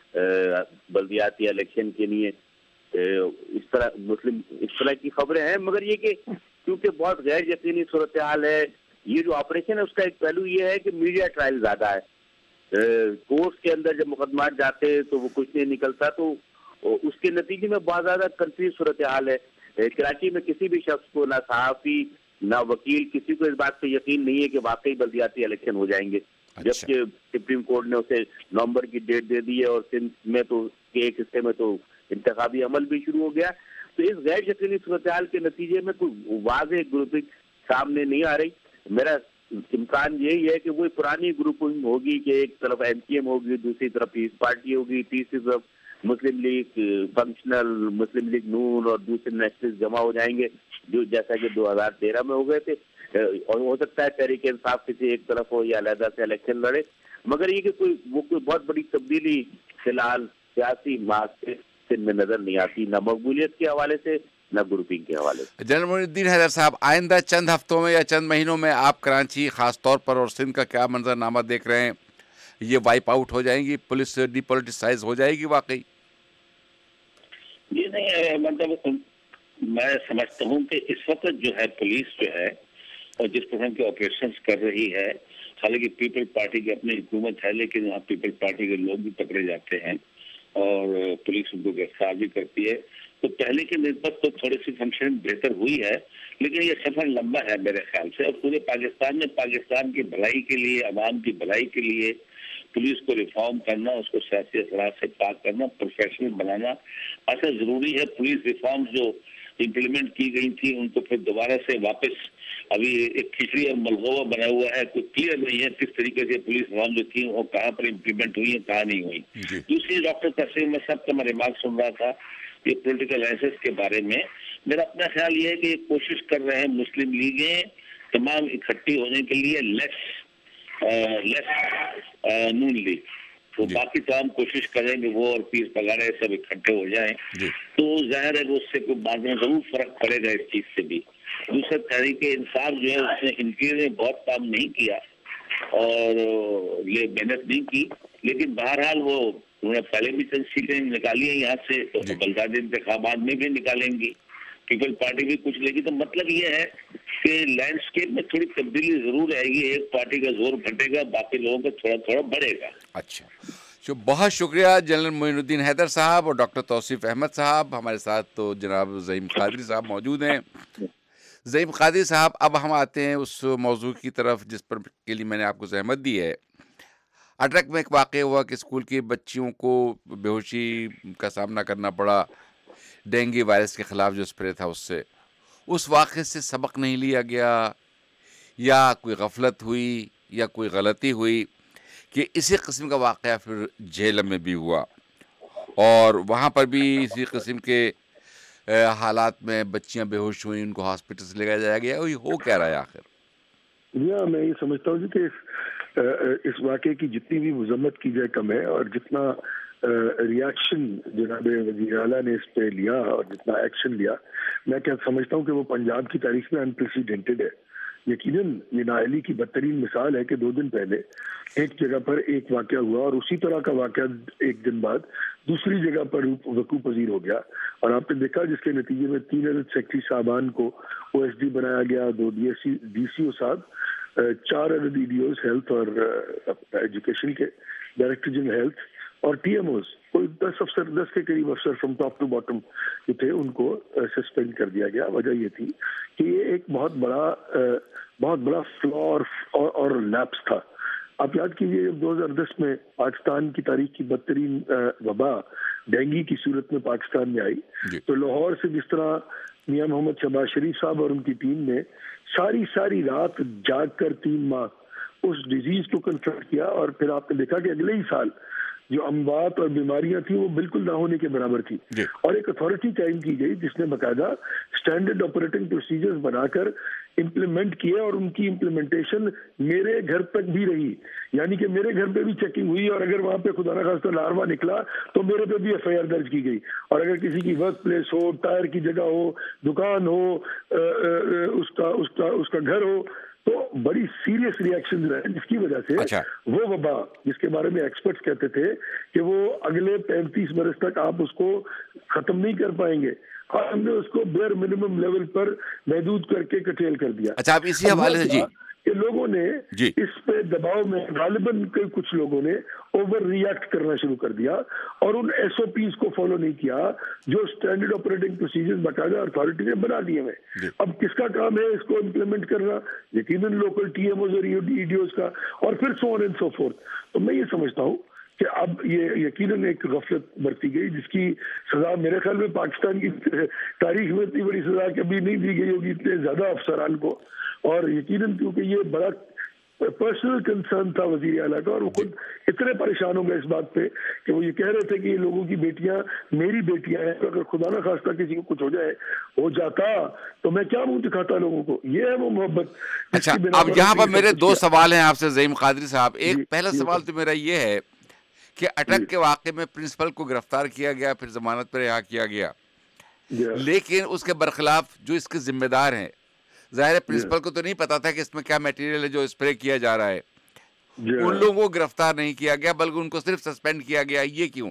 بلدیاتی الیکشن کے لیے، اس طرح مسلم اس طرح کی خبریں ہیں، مگر یہ کہ کیونکہ بہت غیر یقینی صورتحال ہے، یہ جو آپریشن ہے اس کا ایک پہلو یہ ہے کہ میڈیا ٹرائل زیادہ ہے، کورٹ کے اندر جب مقدمات جاتے تو وہ کچھ نہیں نکلتا، تو اس کے نتیجے میں بہت زیادہ کنفیوز صورتحال ہے۔ کراچی میں کسی بھی شخص کو، نہ صحافی نہ وکیل، کسی کو اس بات پہ یقین نہیں ہے کہ واقعی بلدیاتی الیکشن ہو جائیں گے، جبکہ سپریم کورٹ نے اسے نومبر کی ڈیٹ دے دی ہے، اور سندھ میں تو ایک حصے میں تو انتخابی عمل بھی شروع ہو گیا، تو اس غیر یقینی صورتحال کے نتیجے میں کوئی واضح گروپنگ سامنے نہیں آ رہی۔ میرا امکان یہی ہے کہ وہی پرانی گروپنگ ہوگی کہ ایک طرف ایم پی ایم ہوگی، دوسری طرف پیپلز پارٹی ہوگی، تیسری طرف Muslim League Functional, Muslim League نون اور دوسرے نیشنلسٹ جمع ہو جائیں گے، جو جیسا کہ دو ہزار تیرہ میں ہو گئے تھے، اور ہو سکتا ہے تحریک انصاف کسی ایک طرف ہو یا علیحدہ سے الیکشن لڑے، مگر یہ کہ کوئی وہ کوئی بہت بڑی تبدیلی فی الحال سیاسی معاشرے سے میں نظر نہیں آتی، نہ مقبولیت کے حوالے سے نہ گروپنگ کے حوالے سے۔ جنرل معین الدین حیدر صاحب، آئندہ چند ہفتوں میں یا چند مہینوں میں آپ کراچی خاص طور پر اور سندھ کا کیا منظرنامہ دیکھ رہے ہیں؟ یہ وائپ آؤٹ ہو جائیں گی، پولیس ڈی پولیٹیسائز ہو جائے گی واقعی؟ یہ نہیں، مطلب میں سمجھتا ہوں کہ اس وقت جو ہے پولیس جو ہے اور جس قسم کے آپریشنز کر رہی ہے، حالانکہ پیپل پارٹی کی اپنی حکومت ہے، لیکن وہاں پیپل پارٹی کے لوگ بھی پکڑے جاتے ہیں اور پولیس ان کو گرفتار بھی کرتی ہے، تو پہلے کی نسبت تو تھوڑی سی فنکشن بہتر ہوئی ہے، لیکن یہ سفر لمبا ہے میرے خیال سے، اور پورے پاکستان میں پاکستان کی بھلائی کے لیے، عوام کی بھلائی کے لیے پولیس کو ریفارم کرنا، اس کو سیاسی اثرات سے پاک کرنا، پروفیشنل بنانا ایسا ضروری ہے۔ پولیس ریفارم جو امپلیمنٹ کی گئی تھی ان کو پھر دوبارہ سے واپس، ابھی ایک کھچڑی اور ملغوبہ بنا ہوا ہے، کوئی کلیئر نہیں ہے کس طریقے سے پولیس ریفارم جو تھی وہ کہاں پر امپلیمنٹ ہوئی ہے، کہاں نہیں ہوئی۔ دوسری ڈاکٹر تسلیم صاحب کا میں ریمارک سن رہا تھا یہ پولیٹیکل الائنسز کے بارے میں، میرا اپنا خیال یہ ہے کہ یہ کوشش کر رہے ہیں مسلم لیگیں تمام اکٹھی ہونے کے لیے، لیس لیس نون لیگ، تو باقی تمام کوشش کریں کہ وہ اور پیر پگاڑے سب اکٹھے ہو جائیں، تو ظاہر ہے کہ اس سے کوئی بعد میں ضرور فرق پڑے گا اس چیز سے بھی۔ دوسرا تحریک انصاف جو ہے اس نے انٹیریئر میں بہت کام نہیں کیا اور یہ محنت نہیں کی، لیکن بہرحال وہ انہوں نے پہلے بھی چند سیٹیں نکالی ہیں یہاں سے، تو بلدیاتی انتخابات میں بھی نکالیں گی، پیپل پارٹی بھی کچھ لے گی، تو مطلب یہ ہے کہ لینڈسکیپ میں تھوڑی تبدیلی ضرور آئے گی، ایک پارٹی کا زور گھٹے گا، باقی لوگوں کا تھوڑا تھوڑا بڑھے گا۔ اچھا، بہت شکریہ جنرل معین الدین حیدر صاحب اور ڈاکٹر توصیف احمد صاحب، ہمارے ساتھ تو جناب ظہیم قادری صاحب موجود ہیں۔ ظہیم قادری صاحب، اب ہم آتے ہیں اس موضوع کی طرف جس پر کے لیے میں نے آپ کو زحمت دی ہے۔ اٹرک میں ایک واقعہ ہوا کہ اسکول کی بچیوں کو بے ہوشی کا سامنا کرنا پڑا ڈینگی وائرس کے خلاف جو اسپرے تھا اس سے۔ اس واقعے سے سبق نہیں لیا گیا یا کوئی غفلت ہوئی یا کوئی غلطی ہوئی کہ اسی قسم کا واقعہ پھر جہلم میں بھی ہوا اور وہاں پر بھی اسی قسم کے حالات میں بچیاں بے ہوش ہوئیں، ان کو ہاسپٹل سے لے جایا گیا۔ یہ ہو کیا رہا ہے آخر؟ جی ہاں، میں یہ سمجھتا ہوں کہ اس اس واقعے کی جتنی بھی مذمت کی جائے کم ہے، اور جتنا ریاکشن جناب وزیر اعلیٰ نے اس پہ لیا اور جتنا ایکشن لیا، میں کیا سمجھتا ہوں کہ وہ پنجاب کی تاریخ میں انپریسیڈنٹڈ ہے. یقیناً یہ نااہلی کی بدترین مثال ہے کہ دو دن پہلے ایک جگہ پر ایک واقعہ ہوا اور اسی طرح کا واقعہ ایک دن بعد دوسری جگہ پر وقوع پذیر ہو گیا، اور آپ نے دیکھا جس کے نتیجے میں تین عدد سیکٹری صاحبان کو او ایس ڈی بنایا گیا، دو D S C D C O صاحب، چار عدد ای ڈی اوز ہیلتھ اور ایجوکیشن کے، ڈائریکٹر جنرل ہیلتھ اور ٹی ایم اوز، کوئی دس افسر دس کے قریب افسر فرام ٹاپ ٹو باٹم جو تھے ان کو سسپینڈ کر دیا گیا. وجہ یہ تھی کہ یہ ایک بہت بڑا بہت بڑا فلا اور اور لیپس تھا. آپ یاد کیجیے جب دو ہزار دس میں پاکستان کی تاریخ کی بدترین وبا ڈینگی کی صورت میں پاکستان میں آئی، تو لاہور سے جس طرح میاں محمد شہباز شریف صاحب اور ان کی ٹیم نے ساری ساری رات جاگ کر تین ماہ اس ڈیزیز کو کنفرنٹ کیا، اور پھر آپ نے دیکھا کہ اگلے ہی سال جو اموات اور بیماریاں تھیں وہ بالکل نہ ہونے کے برابر تھی، اور ایک اتھارٹی قائم کی گئی جس نے باقاعدہ اسٹینڈرڈ آپریٹنگ پروسیجرز بنا کر امپلیمنٹ کیے، اور ان کی امپلیمنٹیشن میرے گھر تک بھی رہی. یعنی کہ میرے گھر پہ بھی چیکنگ ہوئی، اور اگر وہاں پہ خدا نخواستہ لاروا نکلا تو میرے پہ بھی ایف آئی آر درج کی گئی. اور اگر کسی کی ورک پلیس ہو، ٹائر کی جگہ ہو، دکان ہو، اس کا اس کا اس کا گھر ہو، تو بڑی سیریس ریئیکشن رہے، جس کی وجہ سے اچھا. وہ وبا جس کے بارے میں ایکسپرٹس کہتے تھے کہ وہ اگلے پینتیس برس تک آپ اس کو ختم نہیں کر پائیں گے، اور ہم نے اس کو بیر منیمم لیول پر محدود کر کے کٹیل کر دیا. اچھا، آپ اسی حوالے سے جی کہ لوگوں نے جی اس پہ دباؤ میں غالباً کچھ لوگوں نے اوور ری ایکٹ کرنا شروع کر دیا، اور ان ایس او پیز کو فالو نہیں کیا جو اسٹینڈرڈ آپریٹنگ پروسیجر باقاعدہ اتھارٹی نے بنا دیے ہیں. اب کس کا کام ہے اس کو امپلیمنٹ کرنا؟ یقیناً لوکل ٹی ایم اوز اور ای ڈی اوز کا، اور پھر سو آن اینڈ سو فورتھ. تو میں یہ سمجھتا ہوں کہ اب یہ یقیناً ایک غفلت برتی گئی جس کی سزا میرے خیال میں پاکستان کی تاریخ میں اتنی بڑی سزا کبھی نہیں دی گئی ہوگی اتنے زیادہ افسران کو. اور یقیناً کیونکہ یہ بڑا پرسنل کنسرن تھا وزیر اعلیٰ کا، اور وہ خود اتنے پریشان ہو گئے اس بات پہ کہ وہ یہ کہہ رہے تھے کہ یہ لوگوں کی بیٹیاں میری بیٹیاں ہیں، اگر خدا نہ خواستہ کسی کو کچھ ہو جائے ہو جاتا تو میں کیا منہ دکھاتا لوگوں کو. یہ ہے وہ محبت. اچھا، اب یہاں پر میرے دو سوال ہیں آپ سے زعیم قادری صاحب. ایک پہلا سوال تو میرا یہ ہے کہ اٹک کے واقعے میں پرنسپل کو گرفتار کیا گیا، پھر ضمانت پر رہا کیا گیا، لیکن اس کے برخلاف جو اس کے ذمہ دار ہیں، ظاہر پرنسپل کو تو نہیں پتا تھا کہ اس میں کیا میٹیریل ہے جو اسپرے کیا جا رہا ہے، ان لوگوں کو گرفتار نہیں کیا گیا بلکہ ان کو صرف سسپینڈ کیا گیا. یہ کیوں؟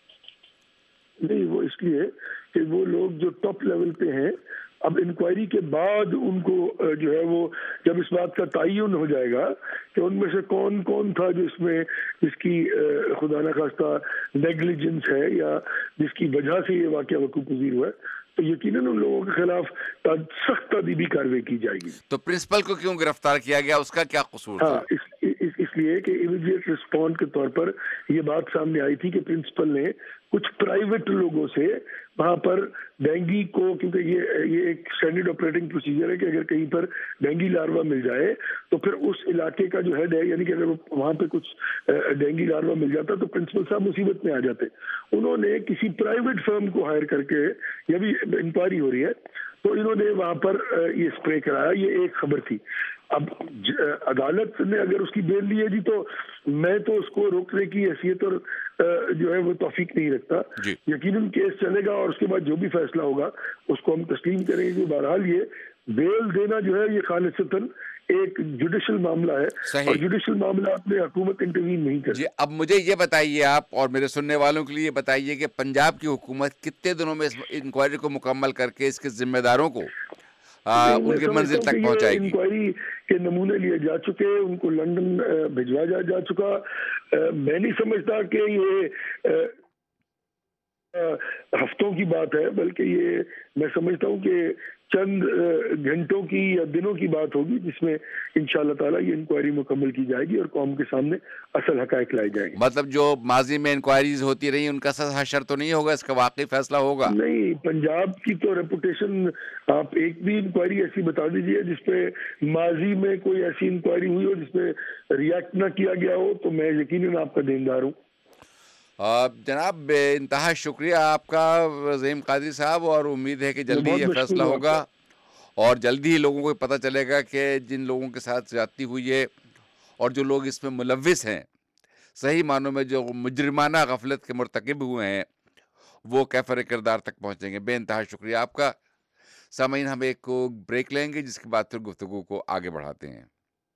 نہیں، وہ اس لیے کہ وہ لوگ جو ٹاپ لیول پہ ہیں، اب انکوائری کے بعد ان کو جو ہے وہ جب اس بات کا تعین ہو جائے گا کہ ان میں سے کون کون تھا جو اس میں جس کی خدا نخواستہ نیگلیجنس ہے یا جس کی وجہ سے یہ واقعہ وقوع پذیر ہوا ہے، تو یقیناً ان لوگوں کے خلاف سخت تادیبی کارروائی کی جائے گی. تو پرنسپل کو کیوں گرفتار کیا گیا؟ اس کا کیا قصور تھا؟ ہاں، اس اس لیے کہ امیڈیٹ رسپونڈ کے طور پر یہ بات سامنے آئی تھی کہ پرنسپل نے کچھ پرائیویٹ لوگوں سے وہاں پر ڈینگی کو، کیونکہ یہ یہ ایک اسٹینڈرڈ آپریٹنگ پروسیجر ہے کہ اگر کہیں پر ڈینگی لاروا مل جائے تو پھر اس علاقے کا جو ہیڈ ہے، یعنی کہ اگر وہاں پہ کچھ ڈینگی لاروا مل جاتا تو پرنسپل صاحب مصیبت میں آ جاتے. انہوں نے کسی پرائیویٹ فرم کو ہائر کر کے، یہ بھی انکوائری ہو رہی ہے، تو انہوں نے وہاں پر یہ اسپرے کرایا. یہ ایک خبر تھی. اب عدالت نے اگر اس کی بیل لی ہے جی تو میں تو اس کو روکنے کی حیثیت اور جو ہے وہ توفیق نہیں رکھتا. یقیناً کیس چلے گا اور اس کے بعد جو بھی فیصلہ ہوگا اس کو ہم تسلیم کریں گے. بہرحال یہ بیل دینا جو ہے یہ خالصتاً ایک جوڈیشل معاملہ ہے، اور جوڈیشل معاملات میں حکومت انٹروین نہیں کرتی. جی، اب مجھے یہ بتائیے آپ اور میرے سننے والوں کے لیے بتائیے کہ پنجاب کی حکومت کتنے دنوں میں اس انکوائری کو مکمل کر کے اس کے ذمہ داروں کو ان کی منزل تک پہنچائے گی؟ انکوائری کے نمونے لیے جا چکے، ان کو لندن بھجوایا جا چکا. میں نہیں سمجھتا کہ یہ ہفتوں کی بات ہے، بلکہ یہ میں سمجھتا ہوں کہ چند گھنٹوں کی یا دنوں کی بات ہوگی جس میں انشاءاللہ تعالیٰ یہ انکوائری مکمل کی جائے گی اور قوم کے سامنے اصل حقائق لائے جائیں گے. مطلب جو ماضی میں انکوائریز ہوتی رہی ان کا حشر تو نہیں ہوگا، اس کا واقعی فیصلہ ہوگا؟ نہیں، پنجاب کی تو ریپوٹیشن، آپ ایک بھی انکوائری ایسی بتا دیجئے جس پہ ماضی میں کوئی ایسی انکوائری ہوئی ہو جس پہ ریئیکٹ نہ کیا گیا ہو تو میں یقیناً آپ کا دیندار ہوں. جناب بے انتہا شکریہ آپ کا زعیم قادری صاحب، اور امید ہے کہ جلدی یہ فیصلہ ہوگا اور جلدی ہی لوگوں کو پتہ چلے گا کہ جن لوگوں کے ساتھ زیادتی ہوئی ہے اور جو لوگ اس میں ملوث ہیں، صحیح معنوں میں جو مجرمانہ غفلت کے مرتکب ہوئے ہیں، وہ کیفر کردار تک پہنچیں گے۔ بے انتہا شکریہ آپ کا۔ سامعین، ہم ایک کو بریک لیں گے، جس کے بعد پھر گفتگو کو آگے بڑھاتے ہیں۔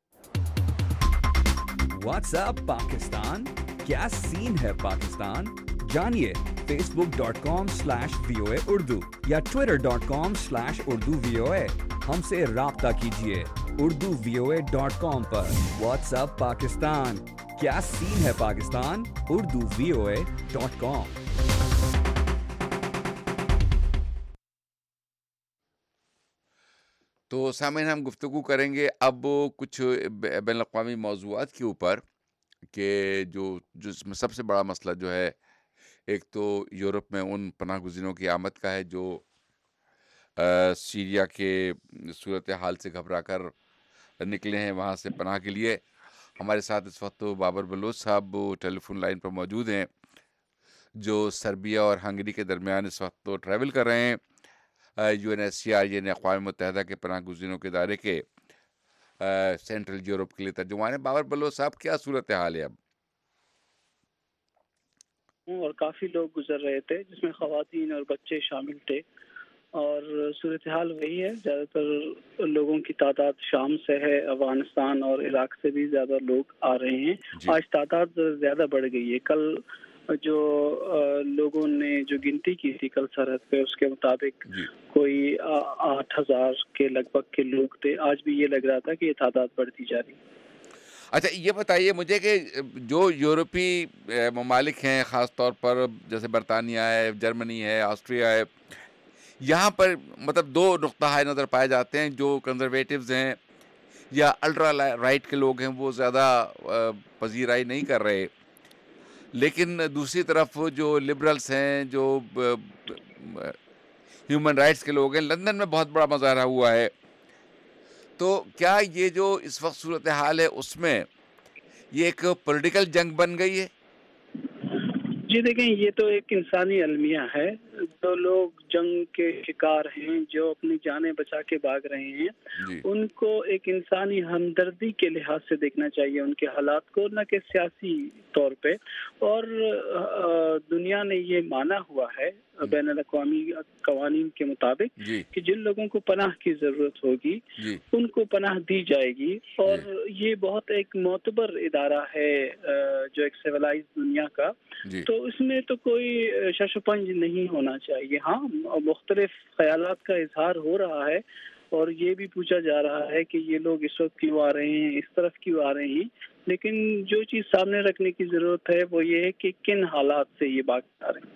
واٹس اپ پاکستان، کیا سین ہے پاکستان؟ جانیے Facebook dot com slash V O A Urdu یا Twitter dot com slash Urdu V O A. ہم سے رابطہ کیجیے Urdu V O A dot com پر۔ واٹس اپ پاکستان، کیا سین ہے Pakistan? Urdu V O A dot com. تو سامعین، ہم گفتگو کریں گے اب کچھ بین الاقوامی موضوعات کے اوپر کہ جو جس میں سب سے بڑا مسئلہ جو ہے، ایک تو یورپ میں ان پناہ گزینوں کی آمد کا ہے جو سیریا کے صورتحال سے گھبرا کر نکلے ہیں وہاں سے پناہ کے لیے۔ ہمارے ساتھ اس وقت بابر بلوچ صاحب ٹیلی فون لائن پر موجود ہیں، جو سربیا اور ہنگری کے درمیان اس وقت تو ٹریول کر رہے ہیں۔ U N S C R یعنی اقوام متحدہ کے پناہ گزینوں کے ادارے کے سینٹرل یورپ کے لیے ترجمان ہیں۔ بابر بلوچ صاحب، کیا صورتحال ہے اب؟ اور کافی لوگ گزر رہے تھے، جس میں خواتین اور بچے شامل تھے، اور صورتحال وہی ہے، زیادہ تر لوگوں کی تعداد شام سے ہے، افغانستان اور عراق سے بھی زیادہ لوگ آ رہے ہیں۔ آج تعداد زیادہ بڑھ گئی ہے۔ کل جو لوگوں نے جو گنتی کی تھی کل سرحد پہ، اس کے مطابق کوئی آٹھ ہزار کے لگ بھگ کے لوگ تھے۔ آج بھی یہ لگ رہا تھا کہ یہ تعداد بڑھتی جا رہی ہے۔ اچھا، یہ بتائیے مجھے کہ جو یورپی ممالک ہیں، خاص طور پر جیسے برطانیہ ہے، جرمنی ہے، آسٹریا ہے، یہاں پر مطلب دو نقطہ نظر پائے جاتے ہیں۔ جو کنزرویٹیوز ہیں یا الٹرا رائٹ کے لوگ ہیں، وہ زیادہ پذیرائی نہیں کر رہے، لیکن دوسری طرف جو لبرلز ہیں، جو ہیومن رائٹس کے لوگ ہیں، لندن میں بہت بڑا مظاہرہ ہوا ہے۔ تو کیا یہ جو اس وقت صورتحال ہے، اس میں یہ ایک پولیٹیکل جنگ بن گئی ہے؟ جی دیکھیں، یہ تو ایک انسانی المیہ ہے۔ جو لوگ جنگ کے شکار ہیں، جو اپنی جانیں بچا کے بھاگ رہے ہیں، جی، ان کو ایک انسانی ہمدردی کے لحاظ سے دیکھنا چاہیے ان کے حالات کو، نہ کہ سیاسی طور پہ۔ اور دنیا نے یہ مانا ہوا ہے بین الاقوامی قوانین کے مطابق جی، کہ جن لوگوں کو پناہ کی ضرورت ہوگی جی، ان کو پناہ دی جائے گی۔ اور جی، یہ بہت ایک معتبر ادارہ ہے جو ایک سیولائز دنیا کا جی، تو اس میں تو کوئی شش و پنج نہیں ہونا چاہیے۔ ہاں، مختلف خیالات کا اظہار ہو رہا ہے، اور یہ بھی پوچھا جا رہا ہے کہ یہ لوگ اس وقت کیوں آ رہے ہیں، اس طرف کیوں آ رہے ہیں، لیکن جو چیز سامنے رکھنے کی ضرورت ہے وہ یہ ہے کہ کن حالات سے یہ بات آ رہے ہیں۔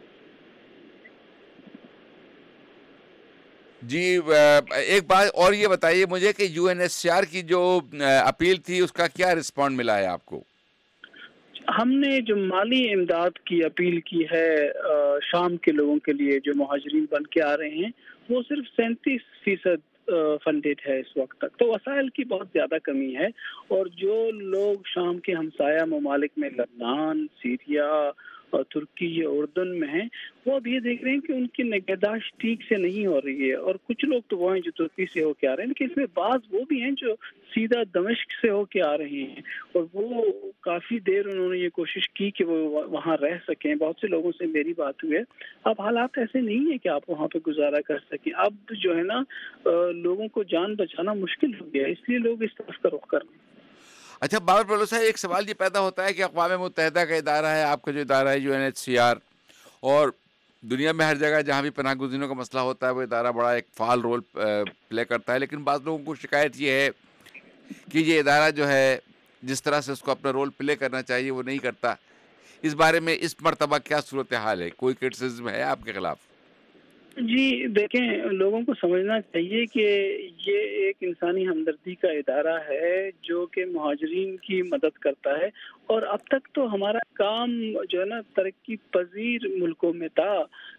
جی، ایک بات اور یہ بتائیے مجھے کہ U N S C R کی جو اپیل تھی، اس کا کیا رسپونڈ ملا ہے آپ کو؟ ہم نے جو مالی امداد کی اپیل کی ہے شام کے لوگوں کے لیے جو مہاجرین بن کے آ رہے ہیں، وہ صرف سینتیس فیصد فنڈیڈ ہے اس وقت تک، تو وسائل کی بہت زیادہ کمی ہے۔ اور جو لوگ شام کے ہمسایہ ممالک میں لبنان، سیریا اور ترکی یا اردن میں ہیں، وہ اب یہ دیکھ رہے ہیں کہ ان کی نگہداشت ٹھیک سے نہیں ہو رہی ہے۔ اور کچھ لوگ تو وہ ہیں جو ترکی سے ہو کے آ رہے ہیں، لیکن اس میں بعض وہ بھی ہیں جو سیدھا دمشق سے ہو کے آ رہے ہیں، اور وہ کافی دیر انہوں نے یہ کوشش کی کہ وہ وہاں رہ سکیں۔ بہت سے لوگوں سے میری بات ہوئی ہے، اب حالات ایسے نہیں ہیں کہ آپ وہاں پہ گزارا کر سکیں۔ اب جو ہے نا لوگوں کو جان بچانا مشکل ہو گیا، اس لیے لوگ اس طرف کا رخ کر رہے ہیں۔ اچھا بابر بلوچ صاحب، ایک سوال یہ پیدا ہوتا ہے کہ اقوام متحدہ کا ادارہ ہے، آپ کا جو ادارہ ہے U N H C R, اور دنیا میں ہر جگہ جہاں بھی پناہ گزینوں کا مسئلہ ہوتا ہے وہ ادارہ بڑا ایک فعال رول پلے کرتا ہے، لیکن بعض لوگوں کو شکایت یہ ہے کہ یہ ادارہ جو ہے جس طرح سے اس کو اپنا رول پلے کرنا چاہیے وہ نہیں کرتا۔ اس بارے میں اس مرتبہ کیا صورتحال ہے؟ کوئی کرٹیسزم ہے آپ کے خلاف؟ جی دیکھیں، لوگوں کو سمجھنا چاہیے کہ یہ ایک انسانی ہمدردی کا ادارہ ہے جو کہ مہاجرین کی مدد کرتا ہے، اور اب تک تو ہمارا کام جو ہے نا ترقی پذیر ملکوں میں تھا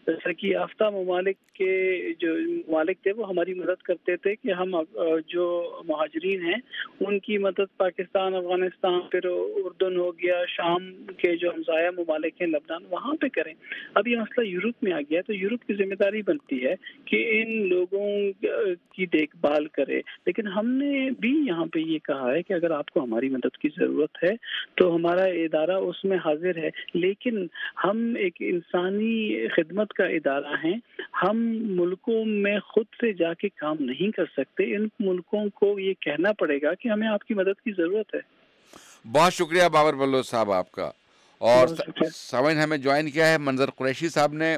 ترقی یافتہ ممالک کے جو ممالک تھے وہ ہماری مدد کرتے تھے کہ ہم جو مہاجرین ہیں ان کی مدد پاکستان، افغانستان، پھر اردن ہو گیا، شام کے جو ہمسایہ ممالک ہیں، لبنان، وہاں پہ کریں. اب یہ مسئلہ یورپ میں آ گیا تو یورپ کی ذمہ داری بنتی ہے کہ ان لوگوں کی دیکھ بھال کرے. لیکن ہم نے بھی یہاں پہ یہ کہا ہے کہ اگر آپ کو ہماری مدد کی ضرورت ہے تو ہمارا ادارہ اس میں حاضر ہے، لیکن ہم ایک انسانی خدمت کا ادارہ ہیں. ہم ملکوں میں خود سے جا کے کام نہیں کر سکتے. ان ملکوں کو یہ کہنا پڑے گا کہ ہمیں آپ کی مدد کی ضرورت ہے. بہت شکریہ بابر بلوچ صاحب آپ کا. اور سامعین ہمیں جوائن کیا ہے منظر قریشی صاحب نے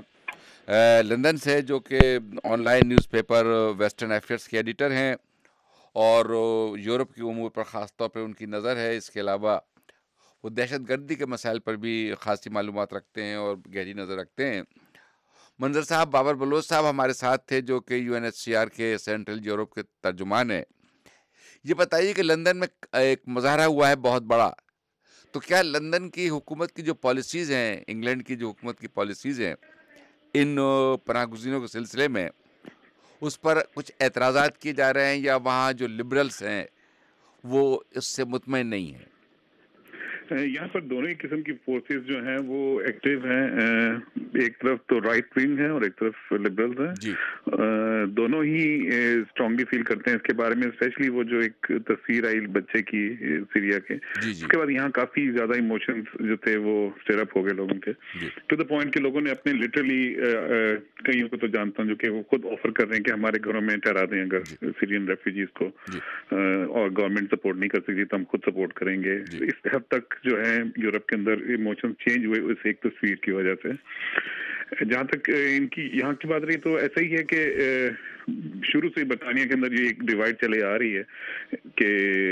لندن سے، جو کہ online newspaper Western Affairs کے ایڈیٹر ہیں اور یورپ کی امور پر خاص طور پہ ان کی نظر ہے. اس کے علاوہ وہ دہشت گردی کے مسائل پر بھی خاصی معلومات رکھتے ہیں اور گہری نظر رکھتے ہیں. منظر صاحب، بابر بلوچ صاحب ہمارے ساتھ تھے جو کہ U N H C R کے سینٹرل یورپ کے ترجمان ہیں. یہ بتائیے کہ لندن میں ایک مظاہرہ ہوا ہے بہت بڑا، تو کیا لندن کی حکومت کی جو پالیسیز ہیں، انگلینڈ کی جو حکومت کی پالیسیز ہیں ان پناہ گزینوں کے سلسلے میں، اس پر کچھ اعتراضات کیے جا رہے ہیں، یا وہاں جو لبرلز ہیں وہ اس سے مطمئن نہیں ہیں؟ یہاں پر دونوں ہی قسم کی فورسز جو ہیں وہ ایکٹیو ہیں. ایک طرف تو رائٹ ونگ ہے اور ایک طرف لبرلز ہیں. جی. دونوں ہی اسٹرانگلی فیل کرتے ہیں اس کے بارے میں. اسپیشلی وہ جو ایک تصویر آئی بچے کی سیریا کے، اس کے بعد یہاں کافی زیادہ ایموشنز جو تھے وہ اسٹیر اپ ہو گئے لوگوں کے، ٹو دا پوائنٹ کہ لوگوں نے اپنے لٹرلی کئیوں کو تو جانتا ہوں جو کہ وہ خود آفر کر رہے ہیں کہ ہمارے گھروں میں ٹھہرا دیں اگر سیرین ریفیوجیز کو، اور گورنمنٹ سپورٹ نہیں کر سکتی تو ہم خود سپورٹ کریں گے. اس حد تک جو ہے یورپ کے اندر ایموشن چینج ہوئے اس ایک تصویر کی وجہ سے. جہاں تک ان کی یہاں کی بات رہی تو ایسا ہی ہے کہ شروع سے برطانیہ کے اندر یہ ایک ڈیوائڈ چلے آ رہی ہے کہ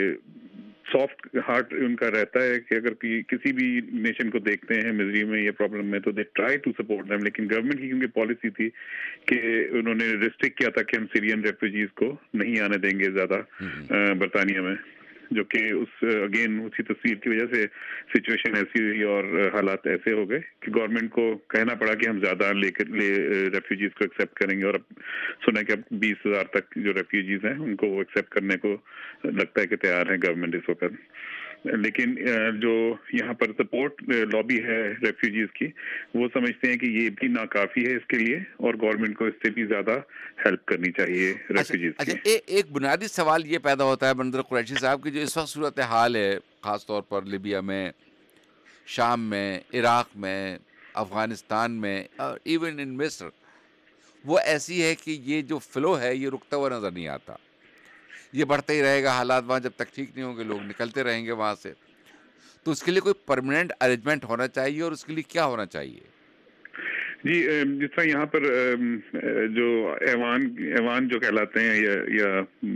سافٹ ہارٹ ان کا رہتا ہے کہ اگر کسی بھی نیشن کو دیکھتے ہیں مزری میں یا پرابلم میں تو they try to support them. لیکن گورنمنٹ کی کیونکہ پالیسی تھی کہ انہوں نے ریسٹرکٹ کیا تھا کہ ہم سیرین ریفیوجیز کو نہیں آنے دیں گے زیادہ برطانیہ میں، جو کہ اس اگین اسی تصویر کی وجہ سے سچویشن ایسی ہوئی اور حالات ایسے ہو گئے کہ گورنمنٹ کو کہنا پڑا کہ ہم زیادہ لے کر لے ریفیوجیز کو ایکسیپٹ کریں گے. اور اب سنا کہ اب بیس ہزار تک جو ریفیوجیز ہیں ان کو وہ ایکسیپٹ کرنے کو لگتا ہے کہ تیار ہے گورنمنٹ اس وقت. لیکن جو یہاں پر سپورٹ لابی ہے ریفیوجیز کی، وہ سمجھتے ہیں کہ یہ بھی ناکافی ہے اس کے لیے اور گورنمنٹ کو اس سے بھی زیادہ ہیلپ کرنی چاہیے ریفیوجیز کی. اچھا، ایک بنیادی سوال یہ پیدا ہوتا ہے منظر قریشی صاحب کی، جو اس وقت صورت حال ہے خاص طور پر لیبیا میں، شام میں، عراق میں، افغانستان میں اور ایون ان مصر، وہ ایسی ہے کہ یہ جو فلو ہے یہ رکتا ہوا نظر نہیں آتا. یہ بڑھتا ہی رہے گا. حالات وہاں جب تک ٹھیک نہیں ہوں گے لوگ نکلتے رہیں گے وہاں سے. تو اس کے لیے کوئی پرماننٹ ارینجمنٹ ہونا چاہیے، اور اس کے لیے کیا ہونا چاہیے؟ جی، جس طرح یہاں پر جو ایوان ایوان جو کہلاتے ہیں یا یا